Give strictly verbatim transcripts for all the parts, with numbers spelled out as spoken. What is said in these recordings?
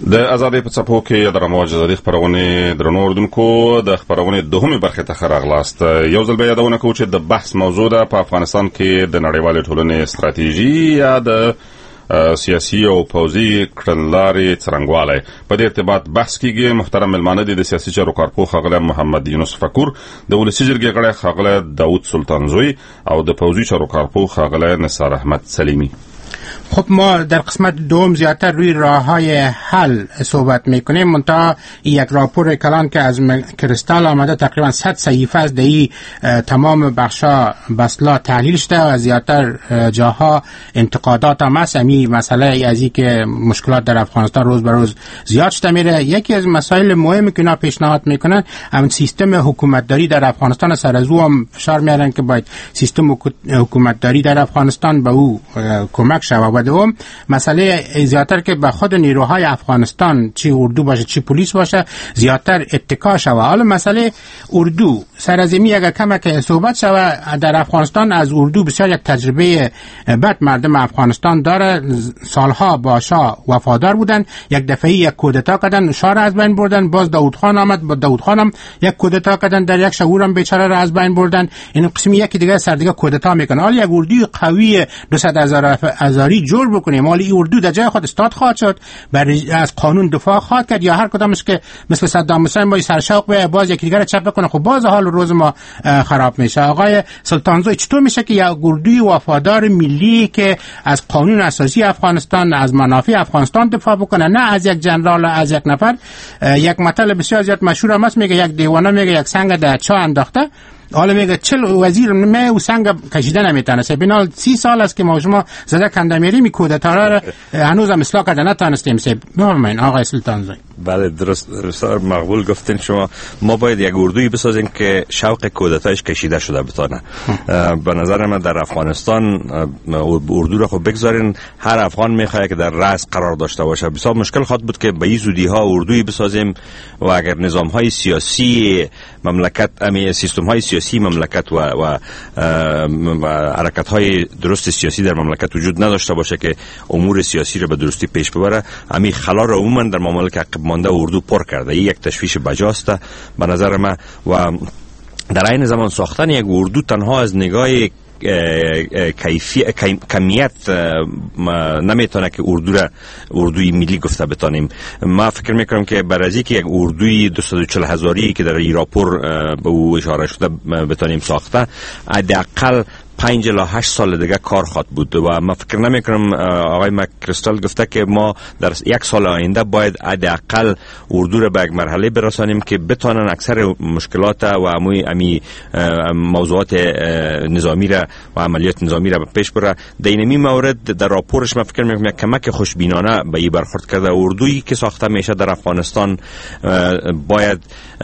د آزادۍ په څپو کې د رمواج ازادي خبرونه درنو اردوونکو د خبرونه دوهمه برخه ته خراغلاست. یو ځل به یادونه کوم چې د بحث موضوع ده په افغانستان کې د نړیوال ټولنې استراتیژي یا د سیاسي او پوځي کړنلارې څرنګوالی په دې ارتباط بحث کیږي. محترم ملمانه دي د سیاسي چارو کارپوه ښاغلی محمد یونس فکور، د ولسي جرګې غړی ښاغلی داود سلطان زوی او د پوځي چارو کارپوه ښاغلی نثار احمد سلیمی. خب ما در قسمت دوم زیادتر روی راه‌های حل صحبت میکنیم. منتها یک راپور کلان که از کریستال آمده تقریبا صد صحیفه است، در تمام بخشا بسلا تحلیل شده و زیادتر جاها انتقادات هم هست. امی مسئله از این که مشکلات در افغانستان روز به روز زیاد شده میره. یکی از مسائل مهمی که اینا پیشنهاد میکنن همون سیستم حکومتداری در افغانستان. سر از او هم فشار میارن که باید سیستم حکومتداری در افغانستان به او کمک شود. و دوم مسئله زیادتر که به خود نیروهای افغانستان چی اردو باشه چی پلیس باشه زیادتر اتکا شود. حالا مسئله اردو سر از این اگر کم که صحبت شود، در افغانستان از اردو بسیار یک تجربه بد مردم افغانستان داره. سالها با شاه وفادار بودن، یک دفعه یک کودتا کردن، شاه را از بین بردن. باز داود خان آمد، با داود خان هم یک کودتا کردن، در یک شهور هم بیچاره را از بین بردن. این قسم یکی دیگه سر دیگه کودتا میکنه. حالا یک اردوی قوی دویست هزار هزاری جور بکنیم، حالی اردو در جای خود استاد خواهد شد، برای از قانون دفاع خواهد کرد، یا هر کدامش که مثل صدام حسین با سرشوق به باز یکی دیگر چپ بکنه، خب باز حال روز ما خراب میشه. آقای سلطانزوی چطور میشه که یک اردوی وفادار ملی که از قانون اساسی افغانستان از منافع افغانستان دفاع بکنه، نه از یک جنرال از یک نفر؟ یک مطلب بسیار زیاد مشهور هم است، میگه یک دیوانه میگه یک سنگ در چاه انداخته، حالا میگه چل وزیر می و سنگ کشیده نمیتونه. بنال سی سال است که ما شما زده کندمیری می کودتا را هنوز هم اصلاح کرده نتونستیم. سه بفرمایید آقای سلطانزوی. بله درست بسیار مقبول گفتین شما. ما باید یک اردویی بسازیم که شوق کودتایش کشیده شده بتونه. به نظر من در افغانستان اردو را خب بگذارین، هر افغان میخواد که در رأس قرار داشته باشه. بسیار مشکل خواهد بود که به این زودی ها اردویی بسازیم و اگر نظام های سیاسی مملکت امی سیستم های سیاسی مملکت و و, و حرکت های درست سیاسی در مملکت وجود نداشته باشه که امور سیاسی را به درستی پیش ببره، امی خلا را عموما در مملکت عقب مانده اردو پر کرده. این یک تشویش بجاست به نظر من. و در این زمان ساختن یک اردو تنها از نگاه کیفی کمیت نمیتونه که اردو را اردوی ملی گفته بتانیم. ما فکر میکنم که برای که یک اردوی دویست و چهل هزاری که در این راپور به او اشاره شده بتانیم ساخته، حداقل پنج الی هشت سال دیگه کار خواهد بود. و ما فکر نمی کنم آقای مکریستال گفته که ما در یک سال آینده باید حداقل اردو را به یک مرحله برسانیم که بتانن اکثر مشکلات و امی امی موضوعات نظامی را و عملیات نظامی را به پیش بره. در این مورد در راپورش ما فکر می کنم یک کمک خوشبینانه به این برخورد کرده. اردویی که ساخته میشه در افغانستان باید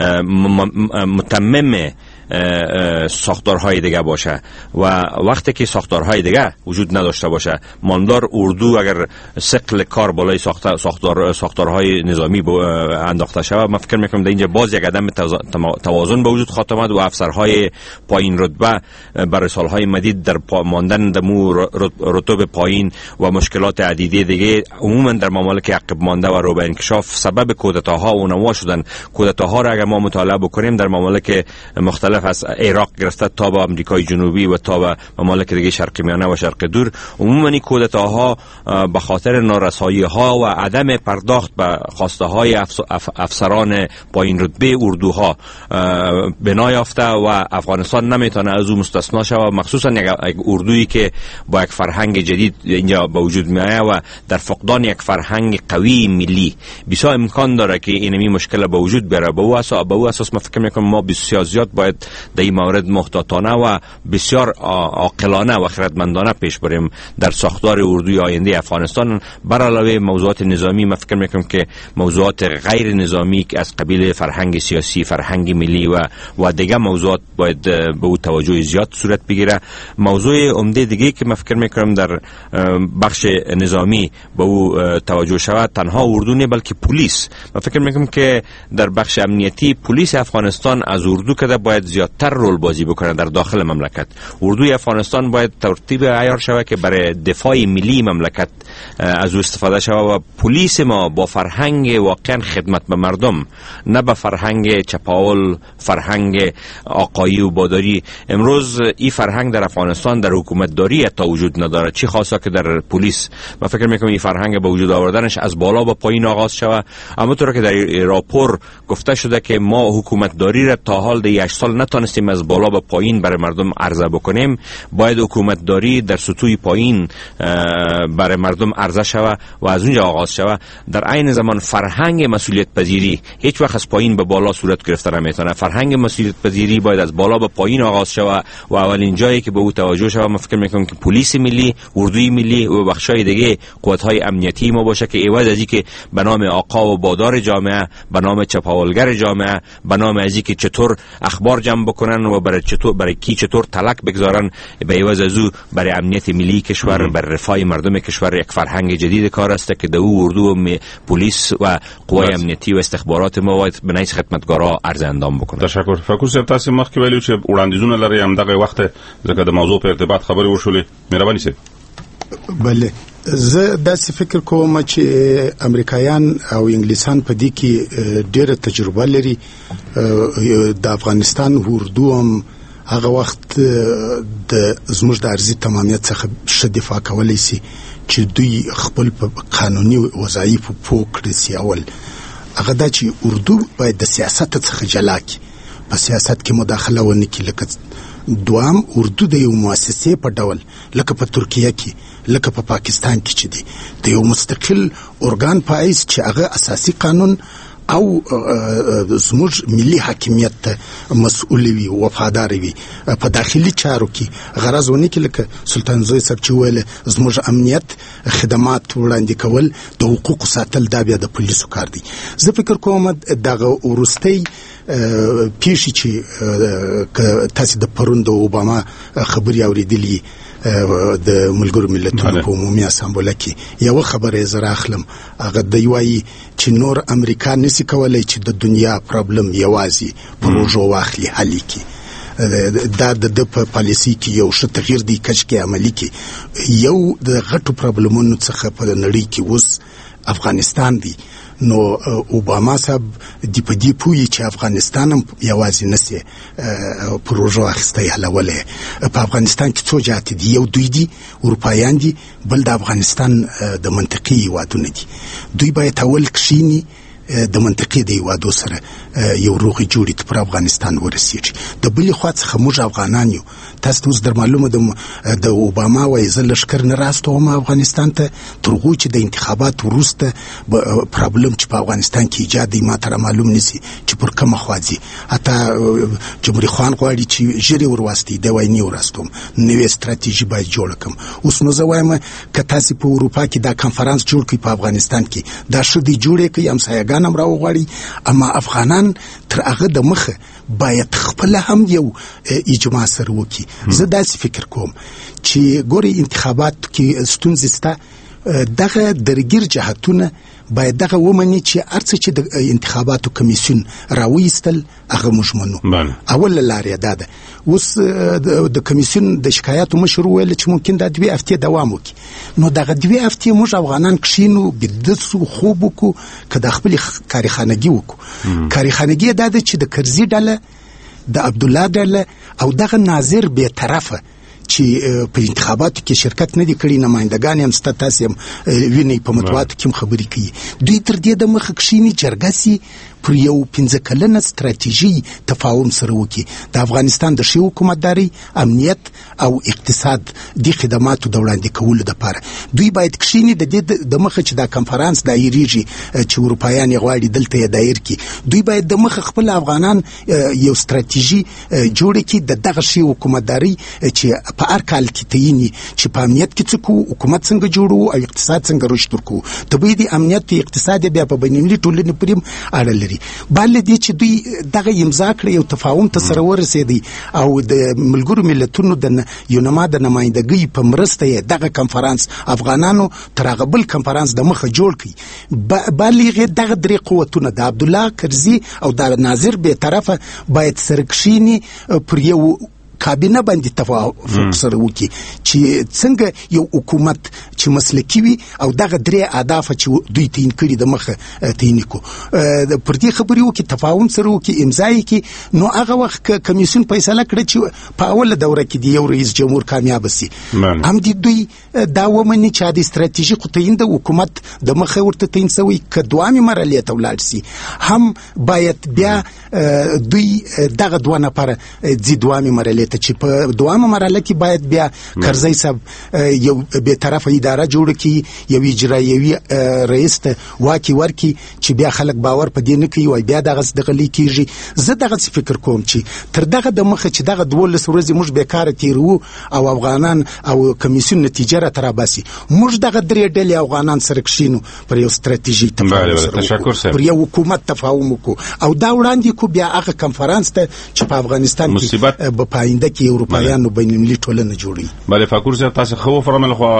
متمم ساختارهای دیگه باشه و وقتی که ساختارهای دیگه وجود نداشته باشه، ماندار اردو اگر ثقل کار بالای ساختار ساختار ساختارهای نظامی انداخته شود، من فکر میکنم در اینجا باز یک عدم توازن به وجود خواهد آمد و افسرهای پایین رتبه برای سالهای مدید در ماندن در رتبه پایین و مشکلات عدیده دیگه عموما در ممالک عقب مانده و رو به انکشاف سبب کودتاها و نوا شدن. کودتاها را اگر ما مطالعه بکنیم در ممالک مختلف از عراق گرفته تا به امریکای جنوبی و تا به ممالک دیگه شرق میانه و شرق دور، عموما این کودتاها به خاطر نارسایی ها و عدم پرداخت به خواسته های افسران پایین رتبه اردوها بنا یافته و افغانستان نمیتونه از او مستثنا شود. مخصوصا یک اردویی که با یک فرهنگ جدید اینجا به وجود میآید و در فقدان یک فرهنگ قوی ملی بسیار امکان داره که اینمی مشکل به وجود بیاره. به او اساس به او اساس ما فکر میکنم ما بسیار زیاد باید در این مورد محتاطانه و بسیار عاقلانه و خردمندانه پیش بریم در ساختار اردوی آینده افغانستان. بر علاوه موضوعات نظامی ما فکر میکنم که موضوعات غیر نظامی که از قبیل فرهنگ سیاسی، فرهنگ ملی و و دیگه موضوعات باید به او توجه زیاد صورت بگیره. موضوع عمده دیگه که ما فکر میکنم در بخش نظامی به او توجه شود تنها اردو نه بلکه پلیس. ما فکر میکنم که در بخش امنیتی پلیس افغانستان از اردو کده باید زیادتر رول بازی بکنه در داخل مملکت. اردوی افغانستان باید ترتیب عیار شود که برای دفاع ملی مملکت از او استفاده شود و پلیس ما با فرهنگ واقعا خدمت به مردم، نه به فرهنگ چپاول، فرهنگ آقایی و باداری. امروز این فرهنگ در افغانستان در حکومت داری حتی وجود نداره، چی خاصه که در پلیس. من فکر میکنم این فرهنگ به وجود آوردنش از بالا به پایین آغاز شود. اما طور که در راپور گفته شده که ما حکومت داری را تا حال ده هشت سال نتونستیم از بالا به پایین برای مردم عرضه بکنیم، باید حکومت داری در سطوح پایین برای مردم عرضه شود و از اونجا آغاز شود. در عین زمان فرهنگ مسئولیت پذیری هیچ وقت از پایین به بالا صورت گرفته نمیتونه. فرهنگ مسئولیت پذیری باید از بالا به پایین آغاز شود و اولین جایی که به او توجه شود، من فکر میکنم که پلیس ملی، اردوی ملی و بخشای دیگه قوت‌های امنیتی ما باشه که عوض از اینکه به نام آقا و بادار جامعه، به نام چپاولگر جامعه، به نام از اینکه چطور اخبار جمع بکنن و برای چطور برای کی چطور تلک بگذارن، به عوض از او برای امنیت ملی کشور، برای رفاه مردم کشور یک فرهنگ جدید کار است که دو اردو و پلیس و قوای امنیتی و استخبارات ما باید به نفع خدمتگارا عرض اندام بکنه. تشکر. فکر صاحب تاسو مخکې ویلو چې وړاندیزونه لري هم دغه وخت ځکه د موضوع په ارتباط خبرې وشولې. مهرباني سي. بله، زه داسې فکر کوم چې امریکایان او انګلیسان په دې کې ډېره تجربه لري. د افغانستان اردو هم هغه وخت د زموږ د ارضي تمامیت څخه ښه دفاع کولی سي چې دوی خپل په قانوني وظایفو پوه کړي سي. اول هغه دا چې اردو باید د سیاست څخه جلا کړي، په سیاست کې مداخله ونه کړي. لکه دوام اردو د یو مؤسسې په ډول لکه په ترکیه کې، لکه په پا پاکستان کې چې دی د یو مستقل ارګان په حیث چې هغه اساسي قانون او زموږ ملي حاکمیت ته مسؤل وي، وفادار وي، په داخلي چارو کې غرض ونه کړي. لکه سلطان زوی صاحب چې ویل زموږ امنیت خدمات وړاندې کول، د حقوقو ساتل، دا بیا د پولیسو کار دی. زه فکر کوم دغه وروستۍ پیښې چې تاسو د پرون د اوباما خبرې اورېدلې د ملګرو ملتونو په عمومي اسامبله کې، یو خبره زه راخلم، هغه دی وایي چې نور امریکا نشي کولای چې د دنیا پرابلم یوازې پروژو واخلي حل کړي. دا د په پالیسي کې یو ښه تغییر دی کچ کې عملی کې. یو د غټو پرابلمونو څخه په نړۍ کې اوس افغانستان دی. نو اوباما صاحب دی په دې پوهی چې افغانستان هم یوازې نسي پروژو اخیستی حلولی. په افغانستان کې څو جهات دي، یو دوی دي اروپایان دي، بل د افغانستان د منطقي هیوادونه دي. دوی باید اول کښیني د منطقې د هیوادو سره یو روغې جوړې ته پر افغانستان ورسېږي. د بلې خوا څخه موږ افغانان یو. تاسو ته اوس در معلومه د اوباما وایي زه لښکر نه راستوم افغانستان ته تر هغو چې د انتخابات وروسته پرابلم چې په افغانستان کې ایجاد دی ما ته را معلوم نسي چې پر کومه خوا ځي. حتی جمهوري خان غواړي چې ژر یې ورواستوي، دی وایي نه ورواستوم، نوې ستراتیژي باید جوړه کړم. اوس نو زه وایم که تاسې په اروپا کې دا کنفرانس جوړ کړئ په افغانستان کې، دا ښه دی جوړ یې کړئ، همسایګان هم راوغواړي، اما افغانان تر هغه د مخه باید خپل هم یو اجماع سره وکړي. زه داسې فکر کوم چې ګورې انتخاباتو کې ستونزې شته، دغه درګیر جهتونه باید دغه ومني چې هر څه چې د انتخاباتو کمیسیون راویستل هغه موږ منو. اول لارې دا ده. اوس د کمیسیون د شکایاتو مشر ویل چې ممکن دا دوې هفتې دوام وکړي. نو دغه دوې هفتې موږ افغانان کښینو، بیده سو، خوب وکړو، که د خپلې کارخانګي وکړو. کارخانګي دا ده چې د کرزي ډله، د عبدالله ډله او دغه ناظر بېطرفه چې په انتخاباتو کې شرکت نه دي کړي، نمایندګان هم سته، تاسې هم وینئ په مطبوعاتو کې هم خبرې کوي. دوی تر دې د مخه کښیني جرګه سي پر یو پنځه کلنه ستراتیژي تفاهم سره وکړي. د افغانستان د ښې حکومتدارۍ، امنیت او اقتصاد د خدماتو د وړاندې کولو دپاره دوی باید کښیني د دې د مخه چې دا کنفرانس دایریږي چې اروپایان یې غواړي دلته یې دایر کړي. دوی باید د مخه خپل افغانان یو ستراتیژي جوړه کړي د دغه ښې حکومتدارۍ چې په هر کال کې تعیني چې په امنیت کې څه کوو، حکومت څنګه جوړو او اقتصاد څنګه رشد ورکوو. طبیعي د امنیت او اقتصاد بیا په بینالمللي ټولنې پورې هم اړه لري. لري. بل دې چې دوی دغه امضا کړی او تفاهم ته سره ورسېدی او د ملګرو ملتونو د یونما د نمائندګۍ په مرسته یې دغه کنفرانس افغانانو تر هغه بل کنفرانس د مخه جوړ کړي. بلغه دغه درې قوتونه د عبد الله کرزي او د ناظر به طرفه باید سرکشيني پر یو کابینه باندې توافق سره وکړي چې څنګه یو حکومت چې مسلکی وي او دغه درې اهداف چې دوی تعین کړي د مخه تعین کو پر دې خبرې وکړي تفاهم سره وکړي امضا یې کړي. نو هغه وخت کمیسیون فیصله کړه چې په اوله دوره کې د یو رئیس جمهور کامیاب شي. هم دې دوی دا ومني چې د استراتیژیک تعین د حکومت د مخه ورته تعین شوی که دوامي مرحله ته ولاړ شي هم باید بیا دوی دغه دوه نفر ځي دوامي مرحله ته چې په دوامه مرحله کې باید بیا کرزی صاحب یو به طرفه اداره جوړ کړي یو اجرایوي رئیس ته واکي ورکي چې بیا خلک باور په دې نه کوي او بیا دغه دغلی کیږي. زه دغه فکر کوم چې تر دغه د مخه چې دغه دولس ورځې موږ بیکاره تیرو او افغانان او کمیسیون نتیجه را تراباسي موږ دغه درې ډلې افغانان سره کښینو پر یو ستراتیژیک تفاهم پر یو حکومت تفاهم وکړو او دا وړاندې کو بیا هغه کنفرانس ته چې په افغانستان کې په پاینده کې اروپایانو بین المللي ټولنه جوړي. بله فاکور صاحب تاسو خو فرمایله خو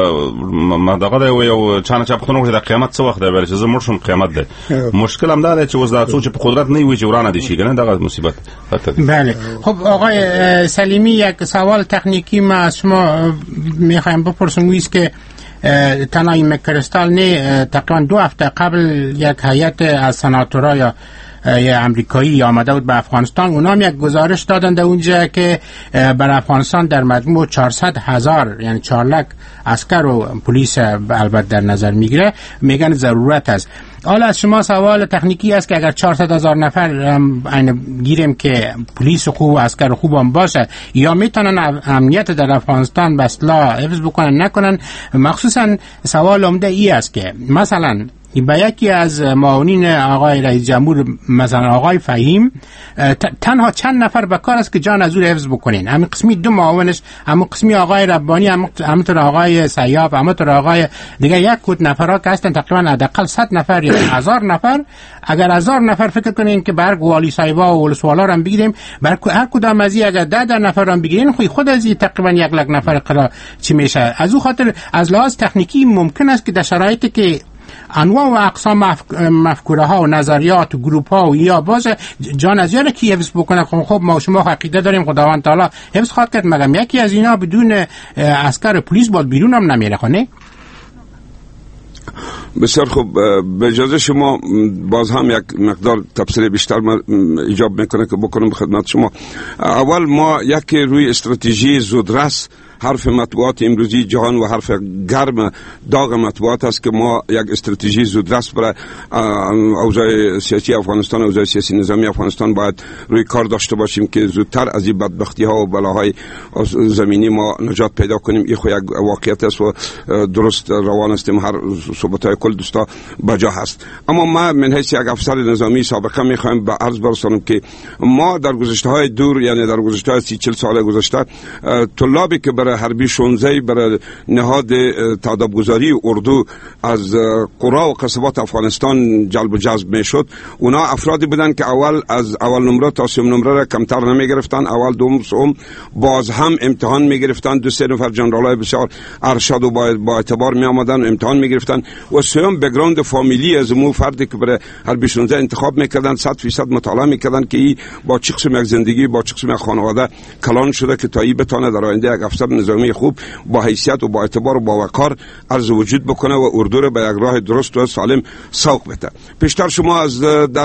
ما دغه یو چانه چا پښتون وکړي د قیامت څه وخت دی بل چې زه مړ شم قیامت دی. مشکل هم دا دی چې اوس دا څو چې په قدرت نه وي چې ورانه دي شي کنه دغه مصیبت. بله خب آقای سلیمی یک سوال تکنیکی ما از شما میخوایم بپرسم ویست که تنایم کریستال نه تقریبا دو هفته قبل یک هیئت از سناتورای یه امریکایی آمده بود به افغانستان. اونا هم یک گزارش دادن در اونجا که بر افغانستان در مجموع چهارصد هزار یعنی چهار لک عسکر و پلیس البته در نظر میگیره میگن ضرورت است. حالا از شما سوال تکنیکی است که اگر چهارصد هزار نفر گیریم که پلیس خوب و عسکر خوب هم باشه یا میتونن امنیت در افغانستان به اصطلاح حفظ بکنن نکنن. مخصوصا سوال عمده ای است که مثلا با یکی از معاونین آقای رئیس جمهور مثلا آقای فهیم تنها چند نفر به کار است که جان از او حفظ بکنین. همین قسمی دو معاونش همون قسمی آقای ربانی همونطور آقای سیاف همونطور آقای دیگه یک کود نفرها که هستن تقریبا حداقل صد نفر یا هزار نفر. اگر هزار نفر فکر کنین که برگ والی صاحبا و ولسوالا رو بگیریم بر هر کدام از اگر ده ده نفر رو بگیرین خود خود از تقریبا یک لک نفر قرار چی میشه. از او خاطر از لحاظ تکنیکی ممکن است که در شرایطی که انواع و اقسام مفکوره ها و نظریات و گروپ ها و یا باز جان از یاره کی حفظ بکنه. خب ما شما عقیده داریم خداوند تعالی حفظ خواهد کرد مگم یکی از اینا بدون عسکر پلیس باید بیرون هم نمیره خونه. بسیار خوب به اجازه شما باز هم یک مقدار تفسیر بیشتر ایجاب میکنه که بکنم خدمت شما. اول ما یک روی استراتژی زودرس حرف مطبوعات امروزی جهان و حرف گرم داغ مطبوعات است که ما یک استراتژی زودرس برای اوضاع سیاسی افغانستان و اوضاع سیاسی نظامی افغانستان باید روی کار داشته باشیم که زودتر از این بدبختی ها و بلاهای زمینی ما نجات پیدا کنیم. این خو یک واقعیت است و درست روان هستیم هر صحبت های کل دوستا بجا هست. اما ما من حیث یک افسر نظامی سابقه میخوایم به عرض برسانم که ما در گذشته های دور یعنی در گذشته های سی چل سال گذشته طلابی که برای حربی شونزه برای نهاد تادابگذاری اردو از قرا و قصبات افغانستان جلب و جذب میشد اونا افرادی بودن که اول از اول نمره تا سوم نمره را کمتر نمی گرفتن. اول دوم سوم باز هم امتحان می گرفتن. دو سه نفر جنرالای بسیار ارشد و با, با اعتبار می آمدن امتحان می گرفتن و سوم بک‌گراند فامیلی از مو فردی که برای حربی شونزه انتخاب میکردن صد فیصد مطالعه میکردن که ای با چه قسم یک زندگی با چه قسم یک خانواده کلان شده که تا ای بتونه در آینده یک افسر نظامی خوب با حیثیت و با اعتبار و با وقار عرض وجود بکنه و اردو رو به یک راه درست و سالم سوق بده. پیشتر شما از در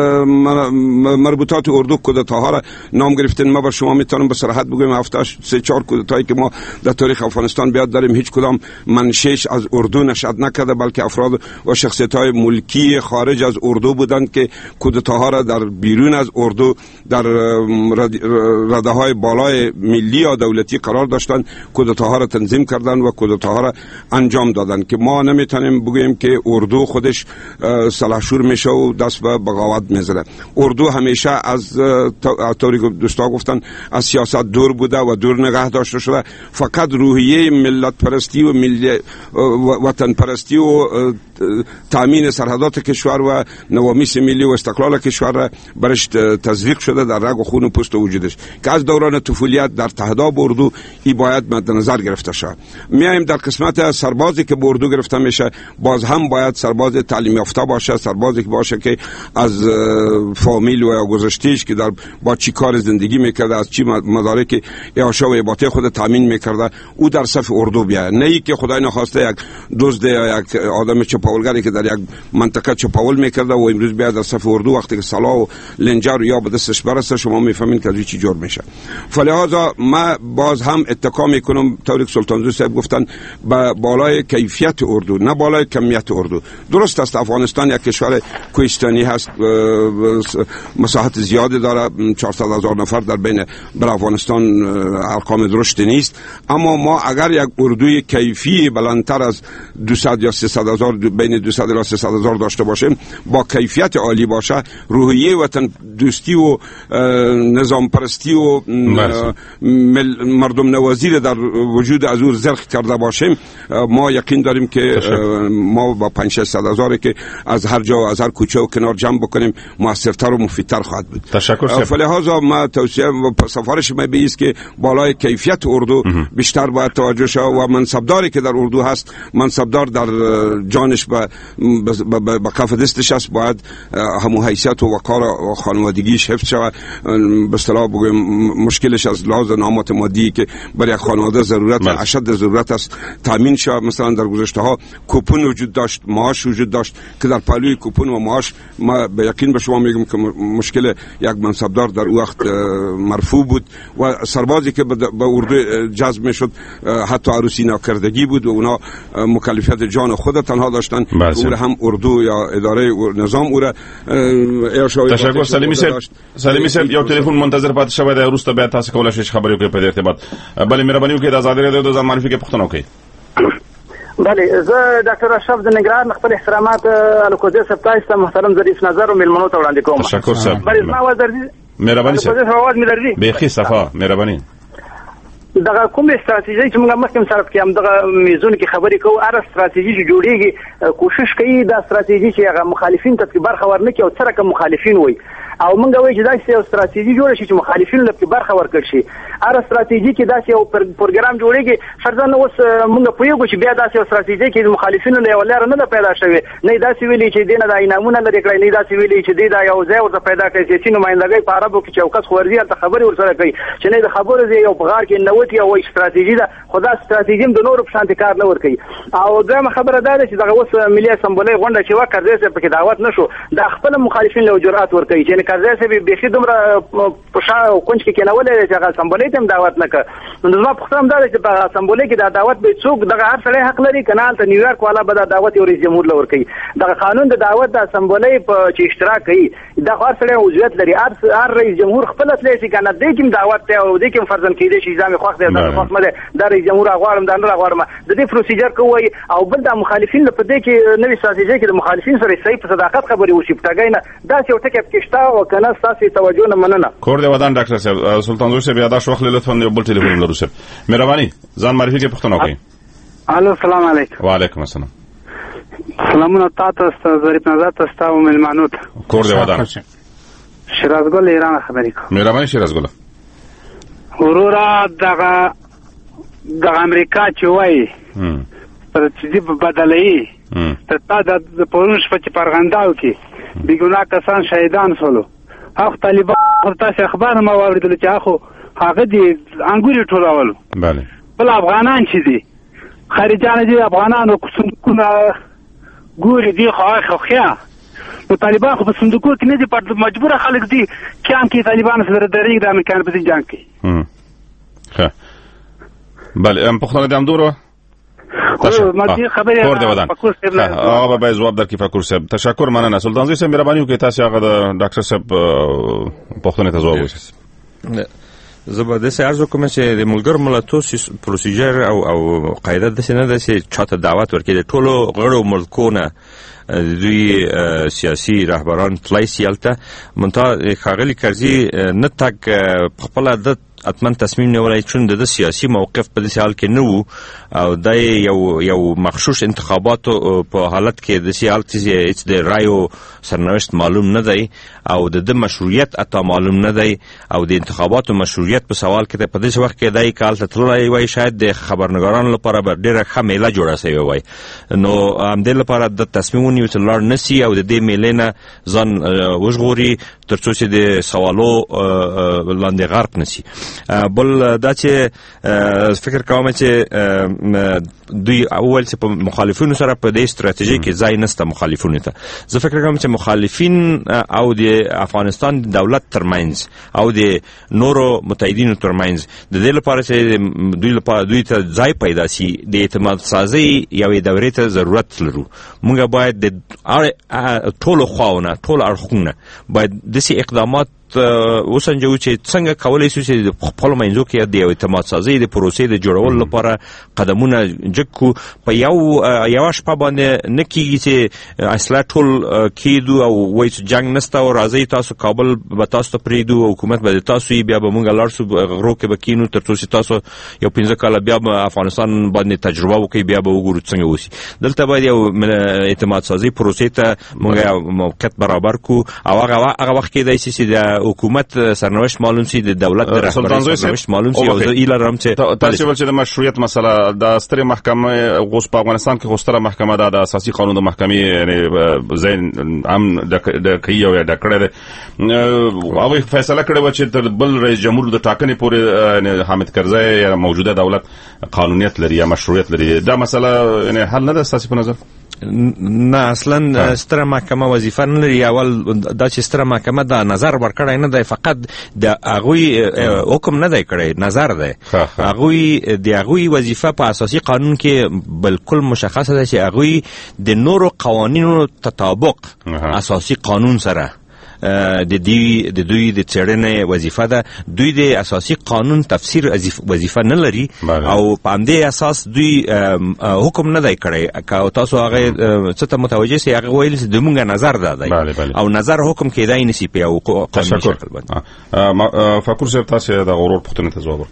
مربوطات اردو کودتاها را نام گرفتین. ما بر شما میتونم به صراحت بگویم هفته سه چهار کودتایی که ما در تاریخ افغانستان بیاد داریم هیچ کدام منشأش از اردو نشأت نکرده بلکه افراد و شخصیت‌های ملکی خارج از اردو بودند که کودتاها را در بیرون از اردو در رده‌های بالای ملی یا دولتی قرار داشتند کودتاها را تنظیم کردن و کودتاها را انجام دادن که ما نمیتونیم بگوییم که اردو خودش سلحشور میشه و دست به بغاوت میزنه. اردو همیشه از طوری که دوستا گفتن از سیاست دور بوده و دور نگه داشته شده. فقط روحیه ملت پرستی و ملی وطن پرستی و تامین سرحدات کشور و نوامیس ملی و استقلال کشور برش تزریق شده در رگ و خون و پوست وجودش که از دوران طفولیت در تهداب اردو این باید مد نظر گرفته شد. میایم در قسمت سربازی که به اردو گرفته میشه، باز هم باید سرباز تعلیم یافته باشه، سربازی که باشه که از فامیل و گذشتهش که در با چی کار زندگی میکرده، از چی مدارک اعاشه و اباطه خود تامین میکرده، او در صف اردو بیاید. نه ای که خدای نخواسته یک دزد یا یک آدم چپاولگری که در یک منطقه چپاول میکرده و امروز بیاد در صف اردو وقتی که سلاح و لنجر یا به دستش برسه شما میفهمین که چی جور میشه. فلهذا ما باز هم اتکا میکنم طوری که سلطانزو صاحب گفتن با بالای کیفیت اردو نه بالای کمیت اردو. درست است افغانستان یک کشور کوهستانی هست، مساحت زیادی داره، چهارصد هزار نفر در بین بر افغانستان ارقام درشت نیست، اما ما اگر یک اردوی کیفی بلندتر از دویست یا سیصد هزار بین دویست تا سیصد هزار داشته باشیم، با کیفیت عالی باشه، روحیه وطن دوستی و نظام پرستی و مردم نوازی در وجود از او زرخ کرده باشیم، ما یقین داریم که ما با پنج شصت هزار که از هر جا و از هر کوچه و کنار جمع بکنیم موثرتر و مفیدتر خواهد بود. تشکر. فلهذا ما توصیه و سفارش ما به است که بالای کیفیت اردو بیشتر باید توجه شود و منصبداری که در اردو هست، منصبدار در جانش به به کف دستش است، باید همو حیثیت و وقار و خانوادگیش حفظ شود. به اصطلاح بگویم مشکلش از لحاظ نامات مادی که برای یک خانواده ضرورت اشد ضرورت است تامین شود. مثلا در گذشته ها کوپن وجود داشت، معاش وجود داشت که در پهلوی کوپن و معاش ما به یقین به شما میگم که مشکل یک منصبدار در او وقت مرفوع بود و سربازی که به اردو جذب میشد حتی عروسی ناکردگی بود و اونا مکلفیت جان خود تنها داشتن. او هم اردو یا اداره نظام او را ارشاد. تشکر. سلیمی صاحب سلیمی صاحب یو تلیفون منتظر پاتې شوی دی، وروسته بیا تاسو کولای شئ خبرې وکړئ په دې ارتباط. بلې مهرباني وکړئ د ازادي راډیو د ځان معرفي کې پوښتنه وکړئ. بله، زه ډاکټر اشرف د نګران خپل احترامات الکوزي صاحب تاسو محترم ظریف نظر او ملمنو ته وړاندې کوم. تشکر صاحب. بله زما आवाज درځي؟ مهرباني صاحب. الکوزي आवाज مې درځي؟ بيخي صفا مهرباني. دغه کوم استراتیژي چې موږ مخکې صرف کې هم دغه میزون کې خبرې کوو، هر استراتیژي چې جوړیږي کوشش کوي دا استراتیژي چې هغه مخالفین ته برخه ورنکړي او څرکه مخالفین وي او موږ وایو چې دا یو استراتیژي جوړ شي چې مخالفین له برخه ورکړي شي. هر استراتیژي کې دا یو پروګرام جوړیږي، فرضاً اوس موږ پوهیږو چې بیا دا یو استراتیژي کې مخالفین له یو لار نه پیدا شوی، نه دا سی ویلي چې دینه د انعامونه لري کړی، نه دا سی ویلي چې دا یو ځای ورته پیدا کړي چې نمائندګۍ په عربو کې چوکس خورزي ته خبري ورسره کوي چې نه د خبرو زی یو بغار کې نوتی او استراتیژي ده، خدا استراتیژي د نورو په شان کار نه ور کوي. او دا خبره ده چې دغه اوس ملي اسمبلی غونډه چې وکړه زه په کې دعوت نشو، دا خپل مخالفین له جرأت ور کوي چې کارځای سه به خې دومره په شا کونج کې کېنولې چې هغه اسمبلی ته دعوت نه کړ. نو زما پوښتنه دا ده چې په اسمبلی کې دا دعوت به څوک دغه هر سړی حق لري کنه ته نیویارک والا به دا دعوت یو رئیس جمهور لور کوي. دغه قانون د دعوت د اسمبلی په چې اشتراک کوي دا هر سړی عضویت لري، هر رئیس جمهور خپل اصلي شي کنه دې کوم دعوت ته او دې کوم فرضاً کېدې شي ځامي خوښ دی دا خوښ مده دا رئیس جمهور غواړم دا نه غواړم د دې پروسیجر کوي او بل د مخالفین په دې کې نوې استراتیژي کې د مخالفین سره صحیح په صداقت خبرې وشي پټګای نه دا یو ټکی پکښتا او کنه تاسو توجه نه مننه. کور دی ودان ډاکټر صاحب سلطان زوی صاحب یاداش وخت لطفا یو بل ټلیفون لرو صاحب مهرباني ځان معرفي کې پوښتنه وکړئ. الو السلام علیکم. وعلیکم السلام. سلامونه تاسو ظریف نظر تاسو او ملمانو ته. کور دی ودان. شیرازګل ایران خبرې کوم. مهرباني شیرازګل. ورورا دغه د امریکا چې وایي پر چې په بدلې ته تا د پرونش په پرغنداو کې بیګونا کسان شهیدان شول. هغه طالبان تاسو اخبار ما واوریدل چې هغه هغه دي انګوري ټولول. بله. بل افغانان چې دي خارجان دي افغانانو صندوقونه ګوري دي خو خو نو طالبان خو په صندوقو کې نه دي په مجبور خلک دي کام کې طالبان سره درېږي د امریکا په ځان کې. ها بله ام پختانه دم دورو ما دې خبره کور دی ودان هغه به جواب درکې فکر صاحب. تشکر مننه سلطان زوی صاحب مهرباني وکړئ تاسو هغه د ډاکټر صاحب پښتنه ته جواب ورکړئ. زه به داسې عرض وکړم چې د ملګرو ملتونو پروسیجر او او قاعده داسې نه ده چې چاته دعوت ورکړي د ټولو غړو ملکونه دوی سیاسي رهبران تلای سي هلته منتها ښاغلي کرزي نه تګ خپله د اتمن تصمیم نیولای چون د سیاسي موقف په دې حال کې نه وو او د یو یو مخشوش انتخاباتو په حالت کې د سیال چې د رایو سرنوشت معلوم نه دی او د مشروعیت اته معلوم نه دی او د انتخاباتو مشروعیت په سوال کې په دې وخت کې دای کال ته تللی وای شاید د خبرنګارانو لپاره به ډیره ښه میله جوړه شوی وای نو هم د لپاره د تصمیم ونیو چې لار نسی او د دې میلې نه ځان وژغوري ترڅو چې د سوالو لاندې غرق نسی. بل دا چې فکر کوم چې دوی اول چې په مخالفینو سره په دې ستراتیژي کې ځای نشته مخالفینو ته. زه فکر کوم چې مخالفین او د افغانستان دولت ترمنځ او د نورو متحدینو ترمنځ د دې لپاره چې دوی لپاره دوی ته ځای پیدا شي د اعتماد سازي یوې دورې ته ضرورت لرو. موږ باید د ټولو خواونه ټول اړخونه باید داسې اقدامات وسنجو چې څنګه کولای شو چې په خپل منځو کې د اعتماد سازي د پروسې د جوړولو لپاره قدمونه جګو په یو یو شپه باندې نکیږي چې اصلا ټول کېدو او وایي چې جنگ نسته او راځي تاسو کابل به تاسو ته پریدو او حکومت به تاسو بیا به مونږ لاړ شو غرو کې بکینو تر څو چې تاسو یو پنځه کاله بیا افغانستان باندې تجربه وکړي بیا به وګورو څنګه وسی. دلته باید یو اعتماد سازي پروسې ته مونږ موقعیت برابر کو او هغه هغه وخت کې دای چې د حکومت سرنوشت معلوم شي د دولت د رهبرۍ سرنوشت معلوم شي او ایله رم چې تاسو ول چې د مشروعیت مسله د ستر محکمه غوښ په افغانستان کې غوښتره محکمه د اساسي قانون د محکمې یعنی زین عام د کیو یا د کړه او فیصله کړې و چې تر بل رئیس جمهور د ټاکنې پورې حامد کرزی یا موجوده دولت قانونیت لري یا مشروعیت لري. دا مسله یعنی حل نه ده ستاسو په نظر؟ نه اصلا ستره محکمه وظیفه نه لري. اول دا چې ستره محکمه دا نظر ورکړی نه دی فقط د هغوی حکم نه دی کړی نظر دی. هغوی د هغوی وظیفه په اساسي قانون کې بالکل مشخصه ده چې هغوی د نورو قوانینو تطابق اساسي قانون سره د دوی د دوی د څېړنې وظیفه ده. دوی د اساسي قانون تفسیر وظیفه نه لري او په همدې اساس دوی حکم نه دی کړی. که تاسو هغه څه ته متوجه سئ هغه ویل چې زموږ نظر ده دی او نظر حکم کېدای نشي په یو قانوني شکل باندې. فاکور صاحب تاسو د غرور پوښتنې ته ځواب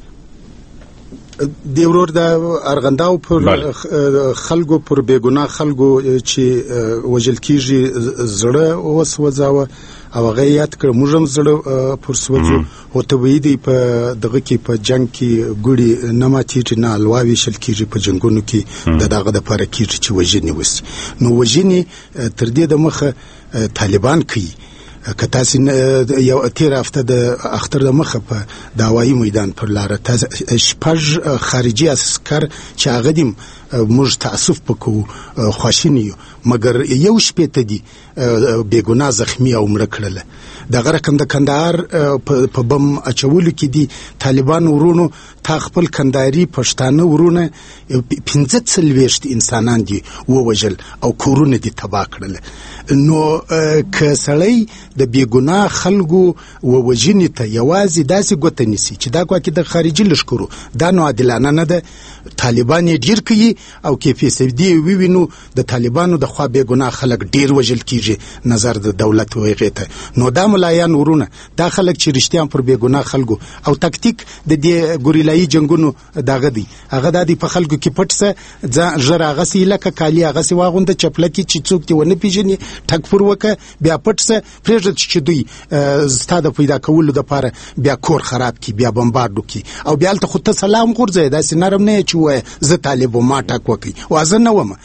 دی ورور د ارغنداو پر خلکو پر بیګناه خلکو چې وجل کیږي زړه وسوځاوه او هغه یاد کړ موږ هم زړه پر سوځو او ته وی دی په دغه کې په جنگ کې ګړي نه ماتېږي نه الواوي شل کیږي په جنگونو کې د دغه د پاره کیږي چې وجنی وس نو وجنی تر دې د مخه طالبان کوي. که تاسو یو تیر هفته د اختر د مخه په داوایي میدان پر لار تاسو شپږ خارجي عسكر چې هغه دیم موږ تاسف پکو خواشینی مګر یو شپه ته دي بیګنا زخمی او مړ کړل. د غرقم د کندهار په بم اچولو کې دي طالبان ورونو تا خپل کندهاري پښتانه ورونه پنځه څلوېښت انسانان دي ووجل او کورونه دي تباه کړل. نو که سړی د بیګنا خلکو ووجنی ته یوازې داسې ګوته نیسي چې دا کوکه د خارجي لشکرو دا نو عادلانه نه ده. طالبان ډیر کوي او کې فیصدي ویوینو د طالبانو د خوا بیګنا خلک ډیر وجل کیږي نظر د دولت ویغه. نو دا ملایان ورونه دا خلک چې رښتیا پر بیګنا خلکو او تکتیک د دې ګوریلایي جنگونو داغه دی هغه د دې په خلکو کې پټسه ځ ژراغه سی لکه کالی هغه سی واغوند چپلکی چې څوک تی ونه پیژني ټک پر وکه بیا پټسه پرېږد چې دوی ستاده پیدا کول د پاره بیا کور خراب کی بیا بمباردو کی او بیا ته خود سلام غورځي دا سينارم نه چې وای زه طالب ما ټک وکي وازه نه ومه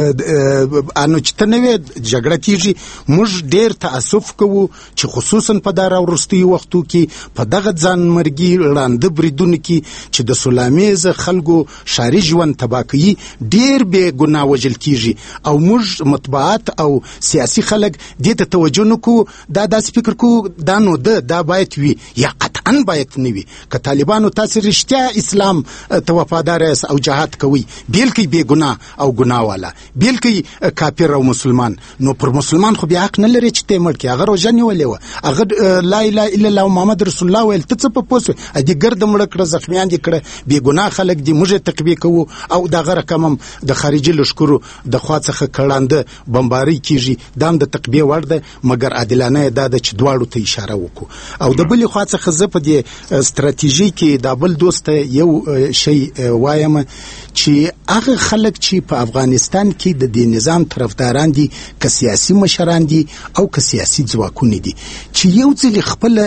انو چې تنوي جګړه کیږي موږ ډیر تاسف کوو چې خصوصا په دار ورستي وختو کې په دغه ځان مرګي وړاندې بریدون کې چې د سلامیز خلکو شاري ژوند تباکي ډیر به ګناه وجل کیږي او موږ مطبوعات او سیاسي خلک دې ته توجه نکو. دا داس فکر کو دا نو ده دا باید وي یا قطعا باید نه وي. که طالبانو تاسو رښتیا اسلام ته وفادار او جهاد کوي بیل کې بے ګناه او ګناه والا بیل کې کافر او مسلمان نو پر مسلمان خو بیا حق نه لري چې ته مړ کې هغه روزنی ولې و هغه لا اله الا الله محمد رسول الله ول ته څه په پوسو ادي ګرد مړ کړ زخمیان دي کړ بے ګناه خلک دي موږ تقبیه کوو او دا غره کمم د خارجي لشکرو د خوا څخه کړاند بمباری کیږي دام د تقبیه ورده مګر عادلانه دا د چې دواړو ته اشاره وکړو او د بل خوا څخه زه په په دې ستراتیژي کې د بل دوست یو شی وایم چې هغه خلک چې په افغانستان کې د دې نظام طرفداران دي، که سیاسي مشران دي او که سیاسي ځواکونه دي، چې یو ځل خپل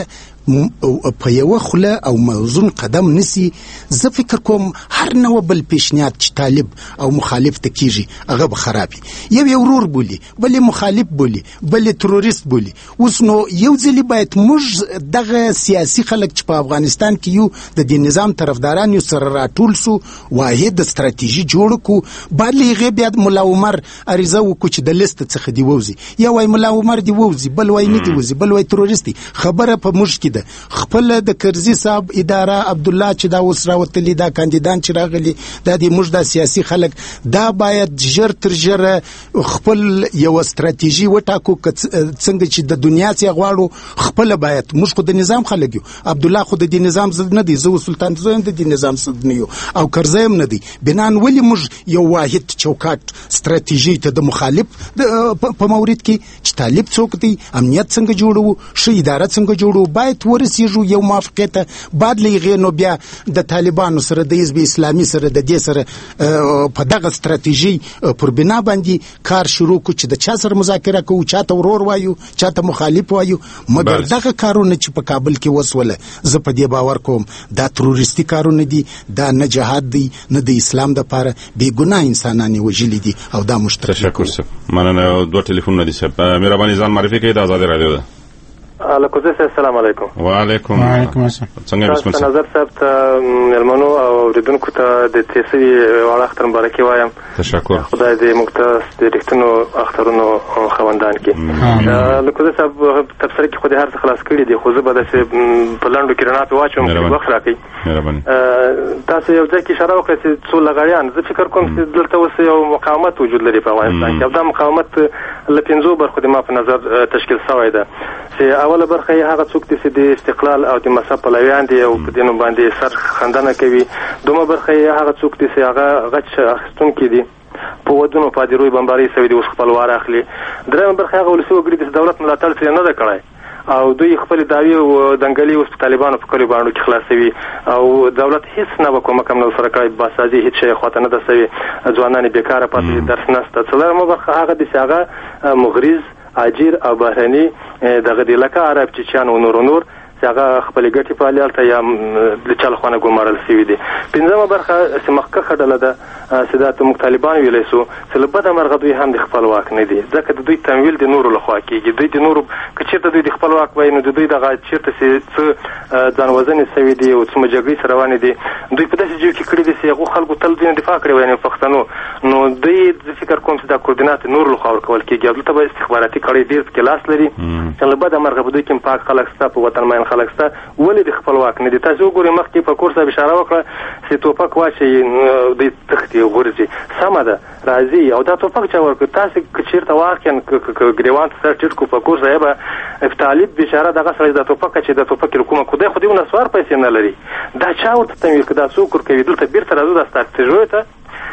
په یو خوله او موزون قدم نسی، زه فکر کوم هر نوع بل پیشنهاد چې طالب او مخالف ته کیږي هغه به خرابي. یو یو ورور بولی، بل مخالف بولی، بل تروریست بولی. اوس نو یو ځلی باید موږ دغه سیاسي خلک چې په افغانستان کې یو د دې نظام طرفداران یو سره راټول سو، واحد ستراتیژي جوړ کو. بلې غي بیا مولا عمر اریزه وکړو چې د لیست څخه دی ووزي، یا وای مولا عمر دی ووزي، بل وای نه دی ووزي، بل وای تروریست دی. خبره په موږ کې ده. خپل د کرزي صاحب اداره عبد الله چې دا اوس راوتلی، دا کاندیدان چې راغلي، دا د موږ د سیاسي خلک دا باید ژر تر ژره خپل یو ستراتیژي وټاکو، څنګه چې د دنیا څخه غواړو خپل باید. موږ خو د نظام خلک یو، عبد الله خو د دې نظام ضد نه دی، زه سلطان زویم د دې نظام ضد نه یو، او کرزي هم نه دی. بنان ولی موږ یو واحد چوکاټ ستراتیژي ته د مخالف په مورید کې چې طالب څوک دی، امنیت څنګه جوړو، ښه اداره څنګه جوړو، باید ورسیږو یو موافقت. بعد لغې نو بیا د طالبانو سره د حزب اسلامي سره د دې سره په دغه ستراتیژي پر بنا باندې کار شروع کو چې د چا سره مذاکره کوو، چاته ورور وایو، چاته مخالف وایو. مګر دغه کارونه چې په کابل کې وسوله، زه په دې باور کوم دا تروریستي کارونه دي، دا نه جهاد دی، نه د اسلام د پاره بې ګناه انسانان وژلي دي، او دا مشترک. تشکر صاحب. مننه. دوه ټلیفونونه دي صاحب. مهرباني ځان معرفي کړئ. د آزادي رادیو ده. الکوزه السلام علیکم. وعلیکم وعلیکم السلام. څنګه بسم الله. نظر صاحب ته ملمنو او ریدونکو ته د تیسي وړ اختر مبارکي وایم. تشکر. خدای دې مقدس د رښتینو اخترونو خوندان کړي. الکوزه صاحب تفسیر کې خو دې هر څه خلاص کړی دی، خو زه به داسې په لاندو کې رڼا په واچوم چې وخت راکړي. مهرباني. تاسو یو ځای کې اشاره وکړه چې څو لغړیان، زه فکر کوم چې دلته اوس یو مقاومت وجود لري په افغانستان کې، او دا مقاومت له پنځو برخو د ما په نظر تشکیل شوی ده. چې اوله برخه یې هغه څوک دي چې د استقلال او د مذهب پلویان دي او په دینو باندې سر خندنه کوي. دومره برخه یې هغه څوک دي چې هغه غچ اخیستونکي دي، په ودونو پادروي بمباري سوي دي، اوس خپل وار اخلي. درېیمه برخه هغه ولسي وګړي دي چې دولت ملاتړ ترې نه ده کړی، او دوی خپل دعوی او دنګلي اوس په طالبانو په کلیو باندې کې خلاصوي، او دولت هیڅ نه وکوم کوم نو سره کوي، باسازي هیڅ شي خواته نه ده سوي، ځوانان بیکاره پاتې درس نسته. څلورمه برخه هغه دي چې هغه مغریز، اجیر او بهرني دغه د لکه عرب چچیان او نور نور چې هغه خپل ګټې په لیالته یا د چل خوانه ګمارل سوي دي. پنځمه برخه چې مخکخه ډله ده چې دا ته موږ طالبان ویلی سو چې له بده مرغه دوی هم د خپل واک نه دي، ځکه د دوی تمویل د نورو لخوا کېږي. دوی د نورو که چېرته دوی د خپل واک وایي، نو د دوی دغه چېرته چې څه ځانوژنې سوي دي او څه جګړې سره روانې دي، دوی په داسې جیو کې کړي دي چې هغو خلکو تل دوی نه دفاع کړې وایي پښتنو، نو دوی زه فکر کوم چې دا کوردینات نورو لخوا ورکول کېږي، او دلته به استخباراتي کړۍ ډېر پکې لاس لري چې له بده مرغه په دوی کې پاک خلک شته، په وطن مین خلک شته، ولې د خپل واک نه دي. تاسو وګورئ مخکې په کور صاحب اشاره وکړه چې توپک واچوي دوی تښتي غورځي، سمه ده راځي، او دا توپک چا ورکړ؟ تاسو که چېرته واقعا ګریوان ته سر ټیټ کړو په کور صاحبه طالب بېچاره دغه سړی دا توپک چې دا توپک یې کومه خدای خو دې ونسوار پیسې نه لري، دا چا ورته تمویل کړه؟ دا څوک ورکوي؟ دلته بېرته راځو دا ستراتیژیو ته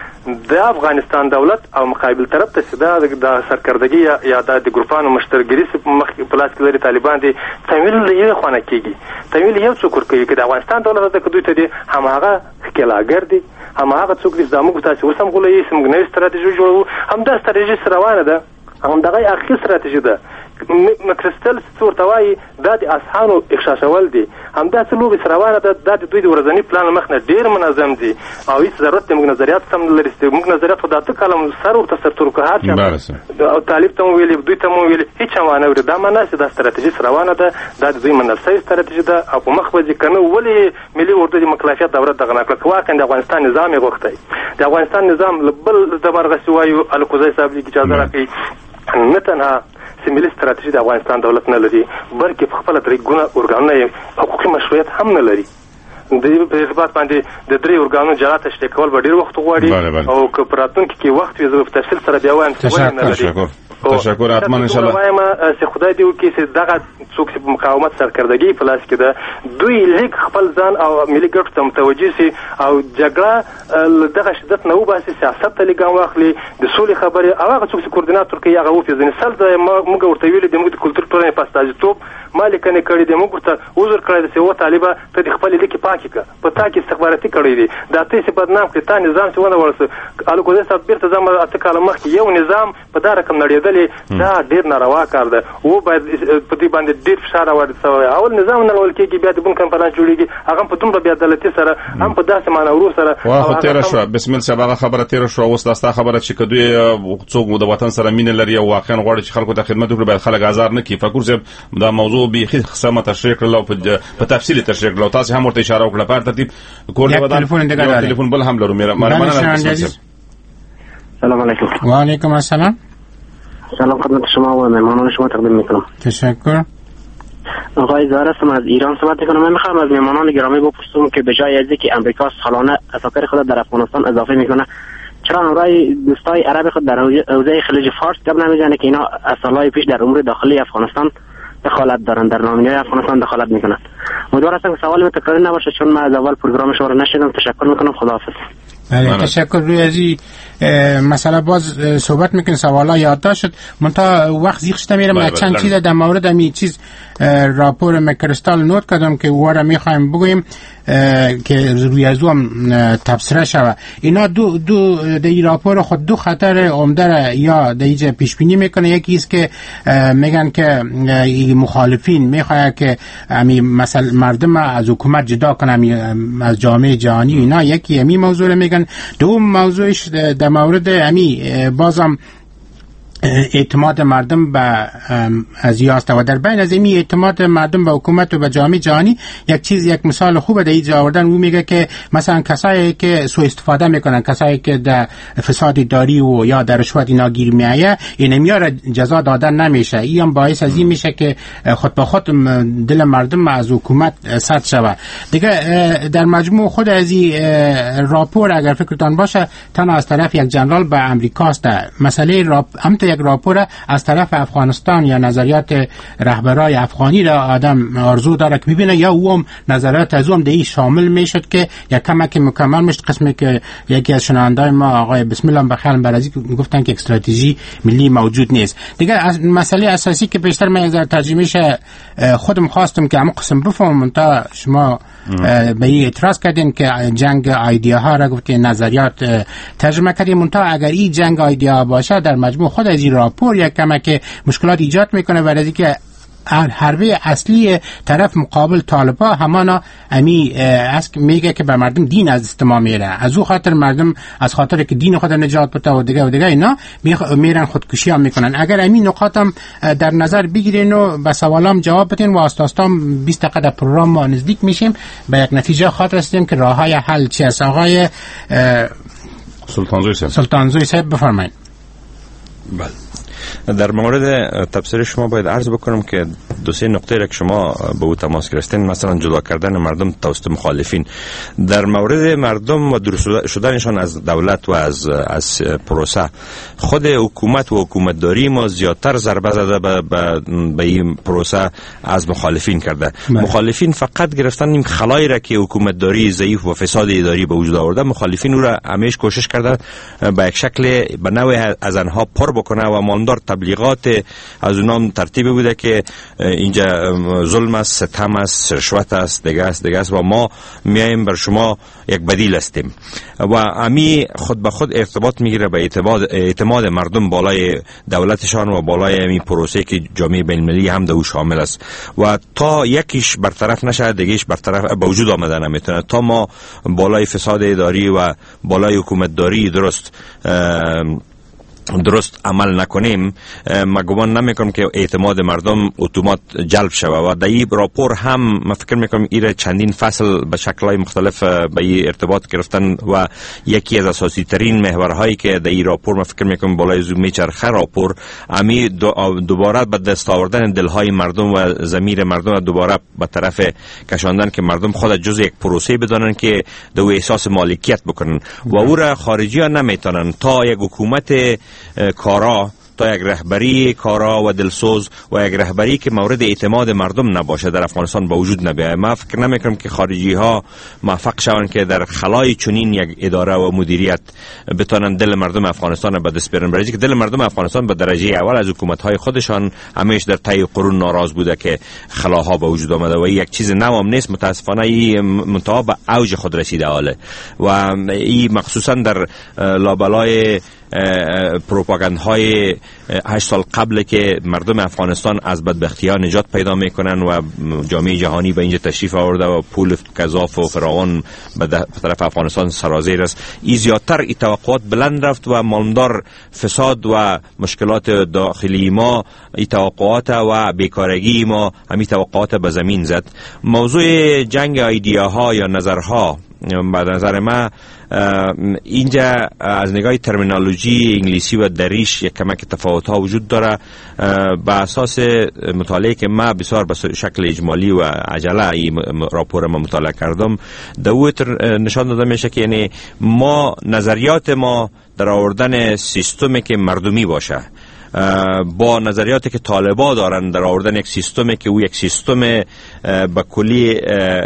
د افغانستان دولت او مقابل طرف ته چې دا د سرکردګي یا د ګروپانو مشترګري په لاس کې لري طالبان دي، تمویل له یوې خوا نه کېږي. تمویل یو څوک ورکوي، که د افغانستان دولت ته که دوی ته دي هماغه ښکېلاګر دي، هماغه څوک دي چې دا موږ تاسې اوس هم غولوي چې موږ نوې ستراتیژي جوړوو، همدا ستراتیژي روانه ده، همدغه اخري ستراتیژي ده. مکرستل څه ورته وایي دا د اصحانو اخشاشول دي، همدا څه لوبې سره روانه ده، دا د دوی د ورځني پلان مخ نه ډېر منظم دي، او هېڅ ضرورت دی موږ نظریات سم نه لري. موږ نظریات خو دا اته کاله سر ورته سرتور کړو، هر چا او طالب ته مو ویلي، دوی ته مو ویلي، هېڅ چا وانه اوري. دا معنا چې دا ستراتیژي روانه ده، دا د دوی منل شوې ستراتیژي ده، او په مخ به ځي که نه. ولې ملي اردو د مکلفیت دولت دغه نه کړه؟ که واقعا د افغانستان نظام یې غوښتی، د افغانستان نظام له بل د مرغسي وایو الکوزی صاحب لیک اجازه راکوي، نه تنها چې ملي ستراتیژي د افغانستان دولت نه لري، بلکې په خپله درې ګونه ارګانونه یې حقوقي مشروعیت هم نه لري. د دې په ارتباط باندې د درې ارګانونو جلا تشریح کول به ډېر وخت غواړي، او که په راتلونکي کې وخت وي زه په تفصیل سره بیا وایم چې ولې نه لري. تشکر. حتما ان شاء الله وایم چې خدای دې وکړي چې دغه څوک چې مقاومت سرکردګي په لاس کې ده دوی لیک خپل ځان او ملي ګټو ته متوجه سي او جګړه دغه شدت نه وباسي، سیاست ته لګام واخلي، د سولې خبرې او هغه څوک چې کوردیناتور کوي هغه وپېژني. سل د موږ ورته ویلي د موږ د کلتور ټولنې په استازیتوب ما لیکنې کړې دي، موږ ورته عذر کړی دی چې و طالبه ته د خپلې لیکې پاکې کړه، په تا کې استخباراتي کړی دي، دا ته چې بدنام کړې، تا نظام چې ونه ورسه الګوزي صاحب بیرته ځم اته کاله مخکې یو نظام په دا رقم نړېدلی، دا ډېر ناروا کار ده. و باید په دې باندې ډېر فشار راوړل شوی. اول نظام نه لول کېږي، بیا د بن کنفرانس جوړېږي، هغه په دومره بې عدالتۍ سره هم په داسې مانورو سره واخو تېره شوه. بسم الله صاحب هغه خبره تېره شوه، اوس دا ستا خبره چې که دوی څوک د وطن سره مینه لري او واقعا غواړي چې خلکو ته خدمت وکړي باید خلک ازار نه کړي. فکر صاحب دا موضوع بیخي سمه تشریح کړل او په تفصیل تشریح کړل، تاسو هم ورته اشاره وکړه. په ترتیب کور له ودان یو ټلیفون بل هم لرو. میرا مننه. سلام علیکم. و علیکم السلام. سلام خدمت شما و مهمانان شما تقدیم میکنم. تشکر. آقای زهره هستم از ایران صحبت میکنم. من میخوام از مهمانان گرامی بپرسم که به جای از اینکه امریکا سالانه اساکر خود در افغانستان اضافه میکنه، چرا امرای دوستای عرب خود در حوزه خلیج فارس گپ نمیزنه که اینا از سالهای پیش در امور داخلی افغانستان دخالت دارن، در نامینه‌های افغانستان دخالت میکنن؟ امیدوار هستم که سوال تکراری نباشه چون من از اول پروگرام شما رو نشیدم. تشکر میکنم. خداحافظ. بله تشکر. روی از این مسئله باز صحبت میکنه، سوالا یادداشت شد منتها وقت زیخ شده میرم. از چند چیز در مورد همی چیز راپور مکریستال نوت کردم که وارا میخوایم بگویم که روی از هم تبصره شوه. اینا دو دو در این راپور خود دو خطر عمده یا در اینجا پیش بینی میکنه. یکی است که میگن که مخالفین میخواه که همی مثلا مردم از حکومت جدا کنه، از جامعه جهانی. اینا یکی همی موضوع میگن. دوم موضوعش در مورد همی بازم اعتماد مردم به ازیاست و در بین از این اعتماد مردم به حکومت و به جامعه جهانی یک چیز یک مثال خوبه در اینجا آوردن. او میگه که مثلا کسایی که سوء استفاده میکنن، کسایی که در فساد داری و یا در رشوت اینا گیر میایه، این میاره جزا دادن نمیشه. این هم باعث از این میشه که خود به خود دل مردم از حکومت سد شوه. دیگه در مجموع خود از این راپور اگر فکرتان باشه تنها از طرف یک جنرال به امریکاست. مسئله راپ یک راپور از طرف افغانستان یا نظریات رهبرای افغانی را آدم آرزو داره که ببینه یا او هم نظریات از هم دیگه شامل میشد که یک کمک مکمل میشد. قسمی که یکی از شنوندای ما آقای بسم الله بخیل برازی گفتن که استراتژی ملی موجود نیست. دیگه مسئله اساسی که بیشتر من از ترجمهش خودم خواستم که همون قسم بفهمم تا شما به این اعتراض کردین که جنگ ایدئاها را گفت که نظریات ترجمه کردیم. منتها اگر این جنگ ایدئا باشه در مجموع خود از این راپور یک کمک مشکلات ایجاد میکنه و از اینکه حربه اصلی طرف مقابل طالبا همانا امی است میگه که به مردم دین از استماع میره، از او خاطر مردم از خاطر که دین خود نجات بده و دیگه و دیگه اینا میرن خودکشی هم میکنن. اگر امی نقاطم در نظر بگیرین و به سوالام جواب بدین و استاستام بیست دقیقه در پروگرام ما نزدیک میشیم به یک نتیجه خاطر هستیم که راه های حل چی است. آقای سلطانزوی صاحب سلطانزوی صاحب بفرمایید. بله در مورد تفسیر شما باید عرض بکنم که دو سه نقطه را که شما به او تماس گرفتین، مثلا جدا کردن مردم توسط مخالفین، در مورد مردم و دور شدنشان از دولت و از از پروسه، خود حکومت و حکومتداری ما زیادتر ضربه زده به به این پروسه از مخالفین کرده. مه. مخالفین فقط گرفتن این خلایی را که حکومتداری ضعیف و فساد اداری به وجود آورده، مخالفین او را همیشه کوشش کرده به یک شکل به نوع از آنها پر بکنه و ماندار تبلیغات از اونام ترتیب بوده که اینجا ظلم است، ستم است، رشوت است، دیگه است دیگه است و ما میایم بر شما یک بدیل هستیم و امی خود به خود ارتباط میگیره به اعتماد اعتماد مردم بالای دولتشان و بالای امی پروسه که جامعه بین المللی هم دو شامل است و تا یکیش برطرف نشه دیگهش برطرف به وجود آمده نمیتونه. تا ما بالای فساد اداری و بالای حکومتداری درست درست عمل نکنیم، ما گمان نمیکنم که اعتماد مردم اتومات جلب شود و در این راپور هم ما فکر میکنم ایره چندین فصل به شکل‌های مختلف به این ارتباط گرفتن و یکی از اساسی ترین محورهایی که در این راپور ما فکر میکنم بالای زو میچرخه راپور امی دوباره به دست آوردن دلهای مردم و ضمیر مردم دوباره به طرف کشاندن که مردم خود جزء یک پروسه بدانن که دو احساس مالکیت بکنن و او را خارجی ها نمیتونن تا یک حکومت کارا تا یک رهبری کارا و دلسوز و یک رهبری که مورد اعتماد مردم نباشه در افغانستان با وجود نبیاید. ما فکر نمیکنم که خارجی ها موفق شوند که در خلای چنین یک اداره و مدیریت بتونن دل مردم افغانستان به دست بیارن، برای که دل مردم افغانستان به درجه اول از حکومت های خودشان همیشه در طی قرون ناراض بوده که خلاها به وجود آمده و یک چیز نو هم نیست. متاسفانه این منتها به اوج خود رسیده حاله و این مخصوصا در لابلای پروپاگاندهای هشت سال قبل که مردم افغانستان از بدبختی ها نجات پیدا میکنن و جامعه جهانی به اینجا تشریف آورده و پول گزاف و فراوان به طرف افغانستان سرازیر است، این زیادتر این توقعات بلند رفت و ماندار فساد و مشکلات داخلی ما این توقعات و بیکارگی ما همین توقعات به زمین زد. موضوع جنگ ایدیاها یا نظرها به نظر ما اینجا از نگاه ترمینولوژی انگلیسی و دریش یک کمک تفاوت ها وجود داره. به اساس مطالعه که ما بسیار به شکل اجمالی و عجله این راپور ما مطالعه کردم، دوت نشان داده میشه که یعنی ما نظریات ما در آوردن سیستمی که مردمی باشه با نظریاتی که طالبا دارن در آوردن یک سیستمی که او یک سیستم به کلی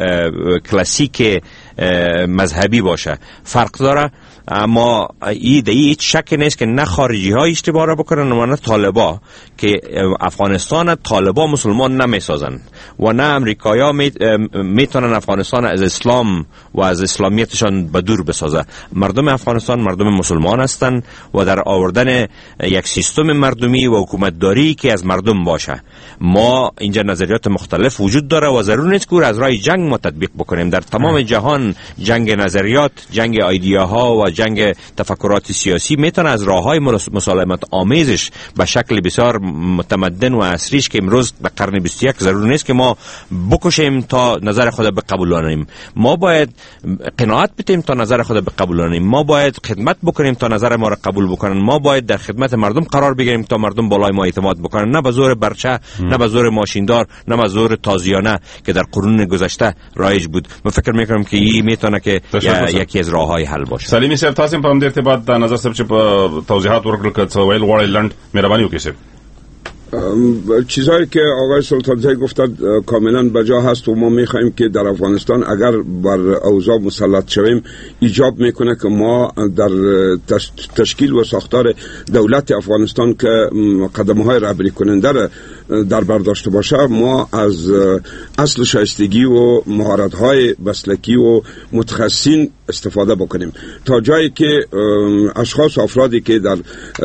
کلاسیک مذهبی باشه فرق داره. اما این ده هیچ شک نیست که نه خارجی ها اشتباه را بکنن و نه طالبا، که افغانستان طالبا مسلمان نمیسازن و نه امریکایا میتونن افغانستان از اسلام و از اسلامیتشان به دور بسازه. مردم افغانستان مردم مسلمان هستند و در آوردن یک سیستم مردمی و حکومتداری که از مردم باشه. ما اینجا نظریات مختلف وجود داره و ضرور نیست که از راه جنگ ما تطبیق بکنیم. در تمام جهان جنگ نظریات، جنگ ایدیاها و جنگ تفکرات سیاسی میتونه از راههای مسالمت آمیزش به شکل بسیار متمدن و عصریش که امروز در قرن بیست و یک ضرور نیست که ما بکشیم تا نظر خود بقبولانیم. ما باید قناعت بدیم تا نظر خود بقبولانیم. ما باید خدمت بکنیم تا نظر ما را قبول بکنن. ما باید در خدمت مردم قرار بگیریم تا مردم بالای ما اعتماد بکنن، نه به زور برچه، نه به زور ماشیندار، نه به زور تازیانه که در قرون گذشته رایج بود. من فکر میکنم که این میتونه که یکی از راههای حل باشه. سلیمی صاحب، تاسو په دې ارتباط د نظر صاحب چې په توضیحات ورکړل کړه ویل غواړي لند مهرباني وکړئ. چیزهایی که آقای سلطانزی گفتند کاملا بجا هست و ما میخوایم که در افغانستان اگر بر اوضاع مسلط شویم ایجاب میکنه که ما در تشکیل و ساختار دولت افغانستان که قدمه های رهبری کننده را در برداشته باشه، ما از اصل شایستگی و مهارت های مسلکی و متخصصین استفاده بکنیم تا جایی که اشخاص و افرادی که در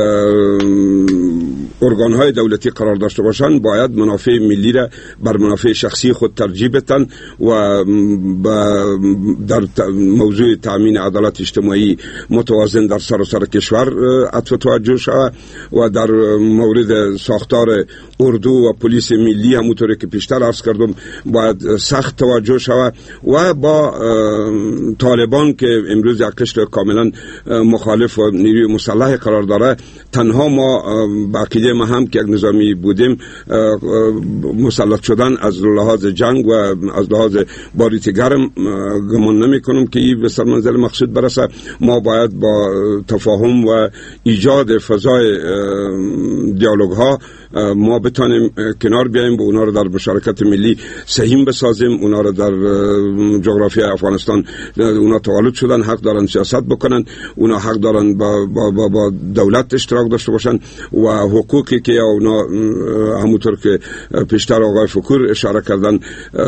ارگان های دولتی قرار داشته باشند باید منافع ملی را بر منافع شخصی خود ترجیح بدن و در موضوع تامین عدالت اجتماعی متوازن در سراسر کشور عطف توجه شود و در مورد ساختار اردو و پلیس ملی همونطوری که پیشتر عرض کردم باید سخت توجه شود و با طالبان که امروز یک قشر کاملا مخالف و نیروی مسلح قرار داره، تنها ما با عقیده ما هم که یک نظامی بودیم مسلط شدن از لحاظ جنگ و از لحاظ باریت گرم گمان نمی کنم که این به سرمنزل مقصود برسه. ما باید با تفاهم و ایجاد فضای دیالوگ ها ما بتانیم کنار بیاییم و اونا رو در مشارکت ملی سهیم بسازیم. اونا رو در جغرافی افغانستان اونا تولد شدن، حق دارن سیاست بکنن، اونا حق دارن با, با, با, با دولت اشتراک داشته باشن و حقوقی که اونا همونطور که پیشتر آقای فکور اشاره کردن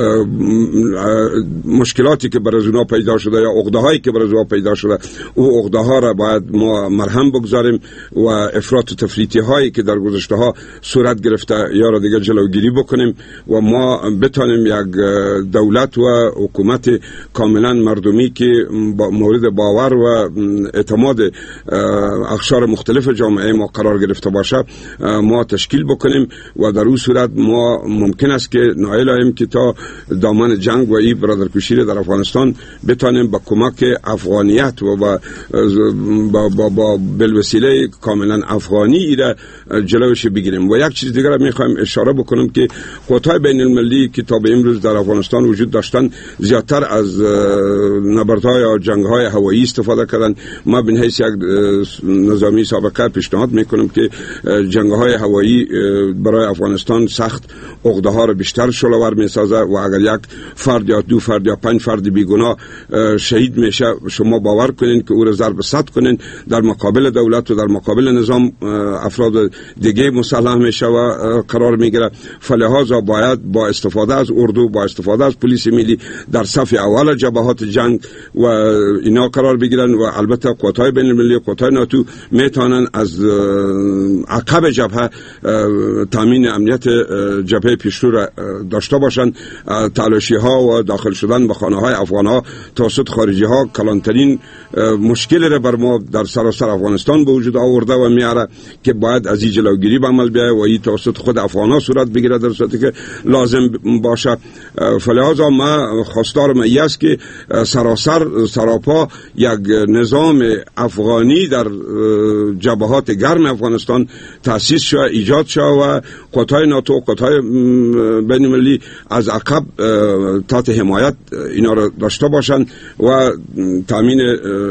مشکلاتی که برای اونا پیدا شده یا عقده هایی که برای اونا پیدا شده او عقده ها را باید ما مرهم بگذاریم و افراط و تفریطی هایی که در گذشته ها صورت گرفته یا را دیگه جلوگیری بکنیم و ما بتانیم یک دولت و حکومت کاملا مردمی که با مورد باور و اعتماد اقشار مختلف جامعه ما قرار گرفته باشه ما تشکیل بکنیم و در اون صورت ما ممکن است که نائل آییم که تا دامن جنگ و این برادرکشی در افغانستان بتانیم با کمک افغانیت و با با با, با بالوسیله کاملا افغانی را جلوش بگیریم و یک چیز دیگر میخوایم اشاره بکنم که قوت‌های بین المللی که تا به امروز در افغانستان وجود داشتن زیادتر از نبردهای یا جنگ‌های هوایی استفاده کردن. ما به حیث یک نظامی سابقه پیشنهاد میکنم که جنگ‌های هوایی برای افغانستان سخت عقده ها را بیشتر شلوار میسازه و اگر یک فرد یا دو فرد یا پنج فرد بیگناه شهید میشه، شما باور کنین که او را ضرب صد کنین در مقابل دولت و در مقابل نظام افراد دیگه مسلح میشه و قرار میگیره. فلهذا باید با استفاده از اردو، با استفاده از پلیس ملی در صف اول جبهات جنگ و اینا قرار بگیرن و البته قوت‌های بین المللی، قوت‌های ناتو میتونن از عقب جبهه تامین امنیت جبهه پیشرو را داشته باشند. تلاشی ها و داخل شدن به خانه های افغان ها توسط خارجی ها کلانترین مشکل را بر ما در سراسر افغانستان به وجود آورده و میاره که باید از این جلوگیری به عمل بیاید و این توسط خود افغان ها صورت بگیره در صورتی که لازم باشه. فلهذا ما خواستارم ای است که سراسر سراپا یک نظام افغانی در جبهات گرم افغانستان تأسیس شد، ایجاد شد و قوت‌های ناتو، قوت‌های بین المللی از عقب تحت حمایت اینا را داشته باشند و تامین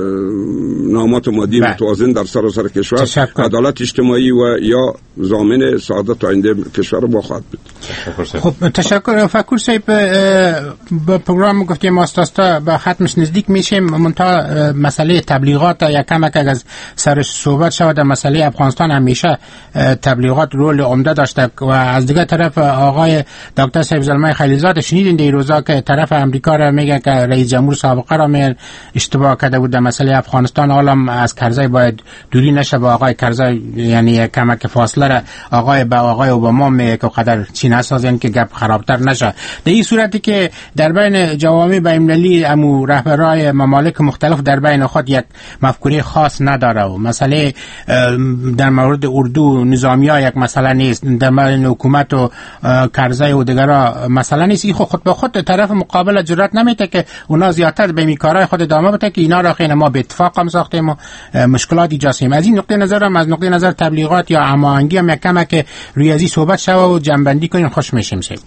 نامات مادی متوازن در سراسر کشور، عدالت اجتماعی و یا ضامن سعادت آینده کشور با خواهد بود. خب تشکر فکر صاحب. به پروگرام گفتیم ماستاستا به ختمش نزدیک میشیم، منتها مسئله تبلیغات یک کمک از سرش صحبت شود. در مسئله افغانستان همیشه تبلیغات رول عمده داشته و از دیگه طرف آقای دکتر صاحب زلمه خلیلزاده شنیدین در روزا که طرف امریکا را میگه که رئیس جمهور سابقه را می اشتباه کرده بود در مسئله افغانستان، حالا از کرزی باید دوری نشه با آقای کرزی، یعنی کمک فاصله را آقای با آقای اوباما میگه که قدر چین اساسن که گپ خرابتر نشه. در این صورتی که در بین جوامع بین‌المللی امو رهبرای ممالک مختلف در بین خود یک مفکوره خاص نداره و مسئله در مورد اردو نظامی‌ها یک مسئله نیست، در مورد حکومت و کرزی و دیگرها مسئله نیست. این خود به خود طرف مقابل جرأت نمیده که اونا زیادتر به میکارای خود ادامه بده که اینا را خیلی ما به اتفاق هم ساختیم و مشکلات ایجاد کنیم. از این نقطه نظر هم از نقطه نظر تبلیغات یا هماهنگی هم یک کمه که روی ازی صحبت شوه و جنبندی کنیم خوش میشیم. سید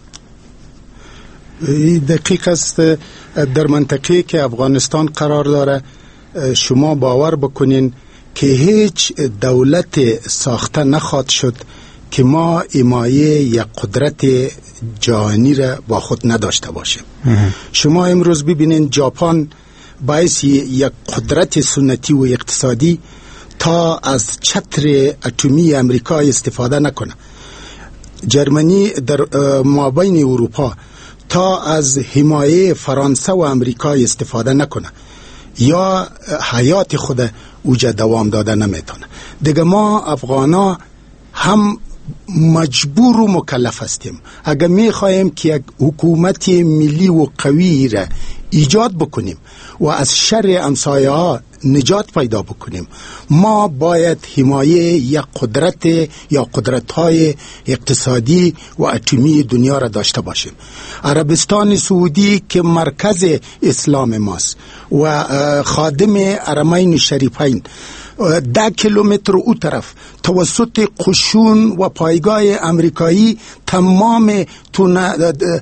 دقیق است. در منطقه که افغانستان قرار داره شما باور بکنین که هیچ دولت ساخته نخواهد شد که ما حمایه یک قدرت جهانی را با خود نداشته باشیم. شما امروز ببینین ژاپن باعث یک قدرت سنتی و اقتصادی تا از چتر اتمی امریکا استفاده نکنه. جرمنی در مابین اروپا تا از حمایه فرانسه و امریکا استفاده نکنه یا حیات خود اوجه دوام داده نمیتونه. دیگه ما افغانا هم مجبور و مکلف هستیم اگر میخواهیم که یک حکومت ملی و قوی را ایجاد بکنیم و از شر امسایه ها نجات پیدا بکنیم، ما باید حمایه یک قدرت یا قدرت‌های اقتصادی و اتمی دنیا را داشته باشیم. عربستان سعودی که مرکز اسلام ماست و خادم حرمین شریفین ده کیلومتر او طرف توسط قشون و پایگاه امریکایی تمام تونه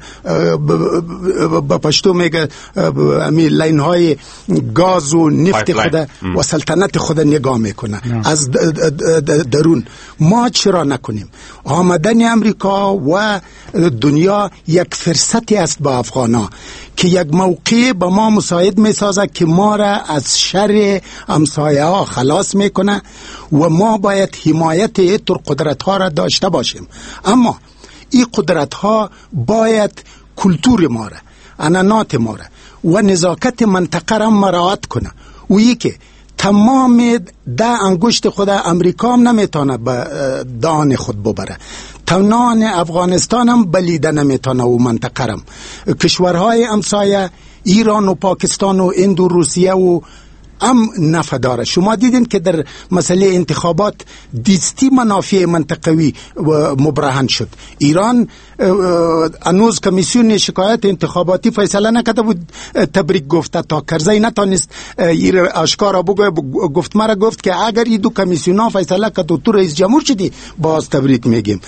با پشتو میگه امی لین های گاز و نفت خود و سلطنت خود نگاه میکنه از درون. ما چرا نکنیم؟ آمدن امریکا و دنیا یک فرصتی است با افغانا که یک موقع با ما مساعد میسازه که ما را از شر امسایه ها خلاص میکنه و ما باید حمایت اینطور قدرت ها را داشته باشیم. اما این قدرت ها باید کلتور ما را، عنعنات ما را و نزاکت منطقه را مراعات کنه و یکی تمام ده انگشت خود امریکا هم نمیتونه به دان خود ببره، تنان افغانستان هم بلیده نمیتونه و منطقه هم. کشورهای همسایه ایران و پاکستان و هند و روسیه و هم نفع داره. شما دیدین که در مسئله انتخابات دیستی منافع منطقوی مبرهن شد. ایران هنوز کمیسیون شکایت انتخاباتی فیصله نکرده بود، تبریک گفته تا کرزی نتانست آشکارا بگه، گفت مرا گفت که اگر این دو کمیسیون ها فیصله کرد و تو رئیس جمهور شدی باز تبریک میگیم.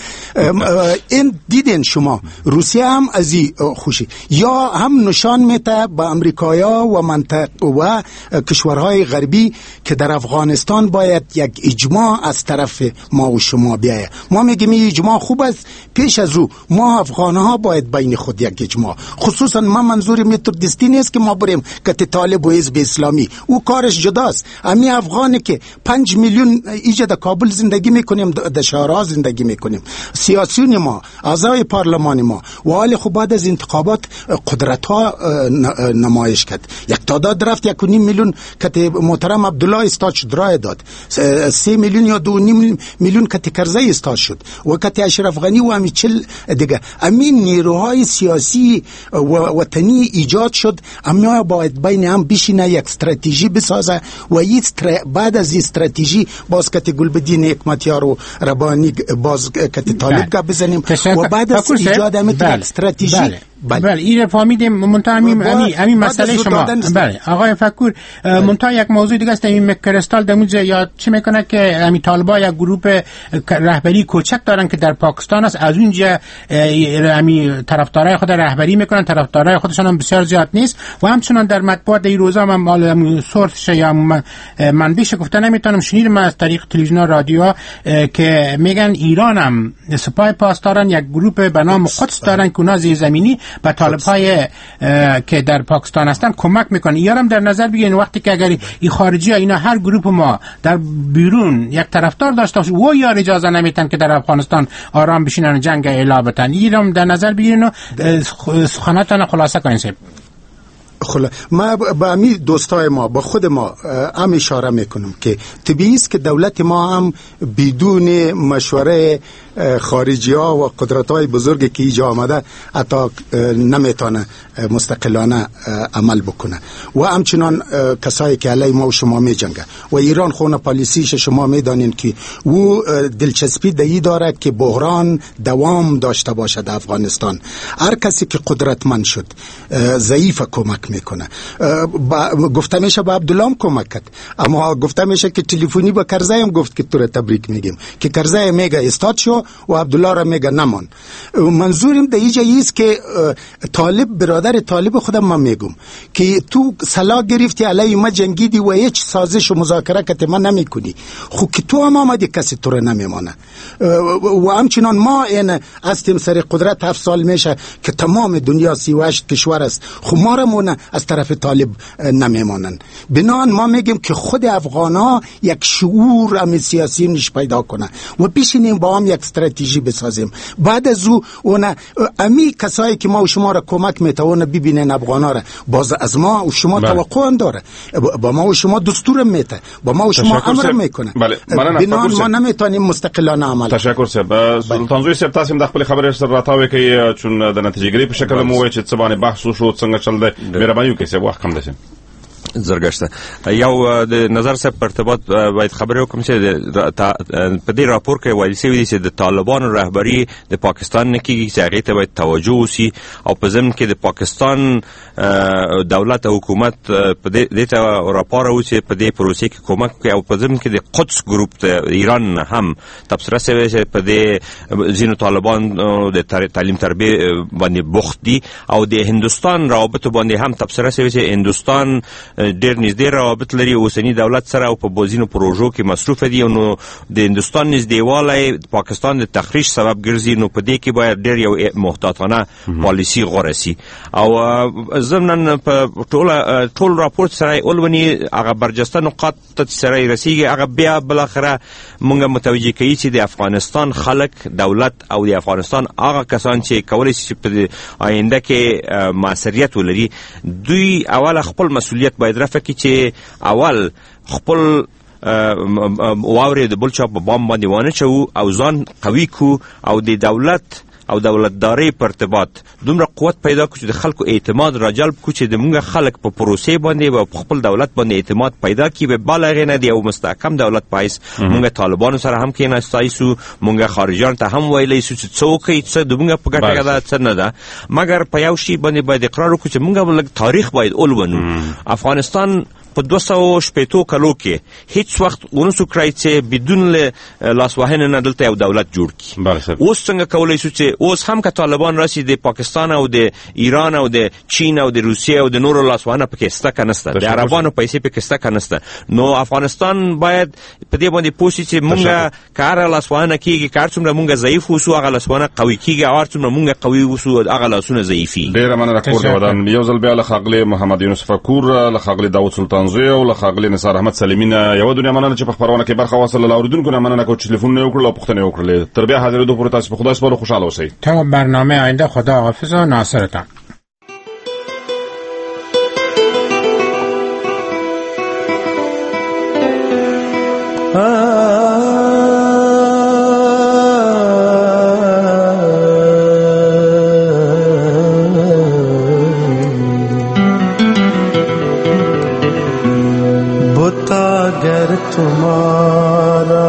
این دیدین شما روسیه هم از این خوشی، یا هم نشان میته به امریکایا و منطقه و کشورهای غربی که در افغانستان باید یک اجماع از طرف ما و شما بیایه. ما میگیم این اجماع خوب است، پیش از او ما افغانها باید بین خود یک اجماع، خصوصا ما منظور میتر دستی نیست که ما بریم که طالب و حزب اسلامی، او کارش جداست. امی افغانی که پنج میلیون ایجا در کابل زندگی میکنیم، در شهرها زندگی میکنیم، سیاسیون ما، اعضای پارلمان ما و حال خوب بعد از انتخابات قدرت ها نمایش کرد. یک تعداد رفت یک و نیم میلیون که محترم عبدالله استاد شد رای داد، سه میلیون یا دو نیم میلیون که کرزی استاد شد و که اشرف غنی و امی چل دیگه. امین نیروهای سیاسی و وطنی ایجاد شد، اما باید بین هم بشینه یک استراتژی بسازه و بعد از این استراتژی باز که گلبدین حکمتیار و ربانی باز که طالب گپ بزنیم و بعد از ایجاد همین یک استراتژی. بله این فهمیدیم. منتها همین همین مسئله شما. بله آقای فکور، منتها یک موضوع دیگه است. این مکرستال دموز یا چی میکنه که همین طالبا یک گروه رهبری کوچک دارن که در پاکستان است، از اونجا همین طرفدارای خود رهبری میکنن، طرفدارای خودشون هم بسیار زیاد نیست و همچنان در مطبوعات این روزا من مال سورس یا منبعش گفته نمیتونم شنیدم از طریق تلویزیون رادیو که میگن ایران هم سپاه پاسداران یک گروه به نام قدس دارن که اونا زیرزمینی به طالب‌های که در پاکستان هستن کمک میکنه. ایران در نظر بگیرین وقتی که اگر این خارجی ها اینا هر گروپ ما در بیرون یک طرفدار داشته باشه و یا اجازه نمیتن که در افغانستان آرام بشینن و جنگ اعلام بدن. ایران در نظر بگیرین و سخناتون خلاصه کنین. خلا ما با امی دوستای ما با خود ما هم اشاره میکنم که طبیعی است که دولت ما هم بدون مشوره خارجی ها و قدرت های بزرگی که اینجا آمده حتی نمیتونه مستقلانه عمل بکنه و همچنان کسایی که علیه ما و شما می جنگه و ایران خونه پالیسیش شما میدانین که او دلچسپی دهی داره که بحران دوام داشته باشه در افغانستان. هر کسی که قدرتمند شد ضعیف کمک میکنه. گفته میشه به عبدالله هم کمک کرد، اما گفته میشه که تلفنی به کرزی هم گفت که تو را تبریک میگیم، که کرزی میگه استاد شو و عبدالله را میگه نمان. منظورم در اینجا است که طالب برادر طالب خودم ما میگم که تو سلاح گرفتی علیه ما جنگیدی و هیچ سازش و مذاکره که ما نمیکنی، خو که تو هم آمدی کسی تو را نمیمانه و همچنان ما این هستیم سر قدرت هفت سال میشه که تمام دنیا سی و هشت کشور است، خو ما را مونه از طرف طالب نمیمانن. بنان ما میگیم که خود افغان ها یک شعور هم سیاسی نش پیدا کنه و بشینیم با هم یک استراتژی بسازیم. بعد از او اون امی کسایی که ما و شما را کمک میتونه ببینن افغان ها را باز از ما و شما توقع هم داره، با ما و شما دستور میته، با ما و شما امر میکنه. بنان ما نمیتونیم مستقلانه عمل. تشکر صاحب. سلطان زوی صاحب تاسو د خپل خبرې سره راتاوي کوي چون د نتیجګری په شکل مو وایي چې څه باندې بحث وشو څنګه چل دی مهرباني وکړئ صاحب وخت کم دی. زرګشته یو د نظر صاحب په ارتباط باید خبرې وکړم چې په دې راپور کې ویل شوي دي چې د طالبانو رهبري د پاکستان نه کېږي، چې هغې ته باید توجه وشي او په ضمن کې د پاکستان دولت او حکومت په دې ته راپاره و چې په دې پروسې کې کومک وکړي او په ضمن کې د قدس ګروپ ته ایران هم تبصره شوې چې په دې ځینو طالبان د تعلیم تربیې باندې بوخت دي او د هندوستان روابطو باندې هم تبصره شوې چې هندوستان ډېر نږدې روابط لري اوسني دولت سره او په بوزینو پروژو کې مصروف دي، نو د هندوستان نږدېوالی پاکستان د تخریش سبب ګرځي، نو په دې کې باید ډېر یو محتاطانه پالیسي غوره سي او ضمناً په ټوله ټول راپور سره ولونی هغه برجسته نقاط ته سره رسیږي، هغه بیا بالاخره مونږ متوجه کوي چې د افغانستان خلک، دولت او د افغانستان هغه کسان چې کولی شي په آینده کې موثریت ولري، دوی اول خپل مسؤلیت باید رفع کړي چې اول خپل واورې د بل چا په بام باندې وانه چو او ځان قوي کو او د دولت او دولتداري په ارتباط دومره قوت پیدا کړو چې د خلکو اعتماد راجلب کړو چې د موږ خلک په پروسې باندې او په خپل دولت باندې اعتماد پیدا کړي. به بالغ نه دی او مستحکم دولت پایس موږ طالبانو سره هم کېناستای سو، موږ خارجيان ته هم ویلای سو چې څوک یې څه د موږ په ګټه ده څه نه ده، مګر په یو شی باندې باید اقرار وکړو چې موږ تاریخ باید اولونو. افغانستان په دوه سوه شپېتو کلو کې هیڅ وخت ونسو کړی چې بدون له لاسوهنې نه دلته یو دولت جوړ کړي. اوس څنګه کولی شو چې اوس هم که طالبان راشي د پاکستان او د ایران او د چین او د روسیې او د نورو لاسوهنه پکې سته که نسته، د عربانو پیسې پکې سته که نسته، نو افغانستان باید په دې باندې پوه شي چې مونږ که هره لاسوهنه کېږي که هر څومره مونږ ضعیف اوسو هغه لاسوهنه قوي کېږي او هر څومره مونږ قوي اوسو هغه لاسونه ضعیفي. ډېره مننه کور د ودان. یو ځل بیا له ښاغلي محمد یونس فکور، له ښاغلي داود سلطان زوی او له ښاغلي نثار احمد سلیمي نه یوه دنیا مننه چې په خپرونه کې برخه واخیستله. له اورېدونکو نه مننه کوم چې تلیفونونه یې وکړل او پوښتنې یې وکړلې. تر بیا حاضرېدو پورې تاسو په خدای سپارو، خوشحاله اوسئ. تا برنامه آینده خدا حافظ و ناصرتان. अगर तुम्हारा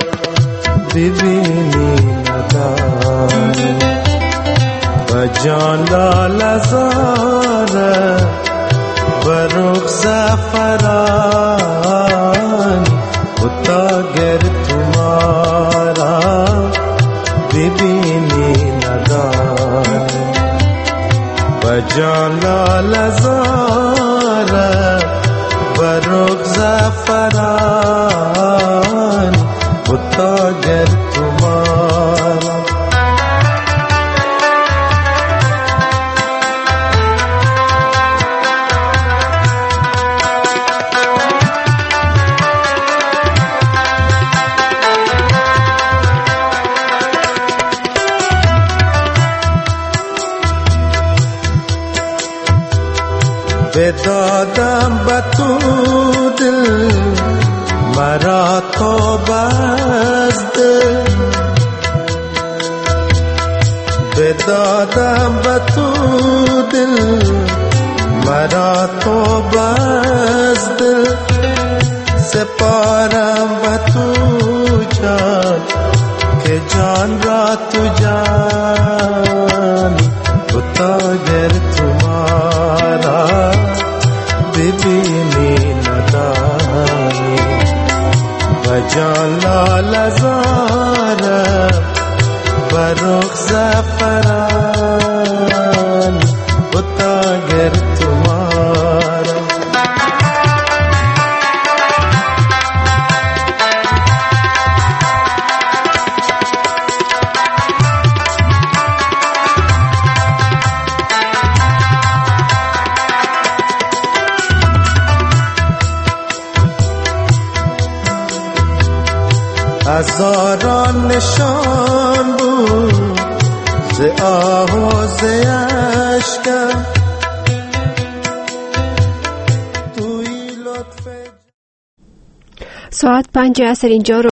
बिबिनी नदान बजान लालजार बरुख ज़फ़रान अगर तुम्हारा बिबिनी नदान बजान लालजार बरुख ज़फ़रान अगर तुम्हारा बेदादम बतू दिल मरा तो बस बेदादम बतू दिल मरा तो बस सिपारम बतू जान के जान रात जान उतागर तुम्हारा बिबिनी नदानी बजान लालजार बरुख ज़फ़रान उतागर तुम्हारा هزاران نشان بود ز آه و ز اشکم ساعت پنج عصر اینجا رو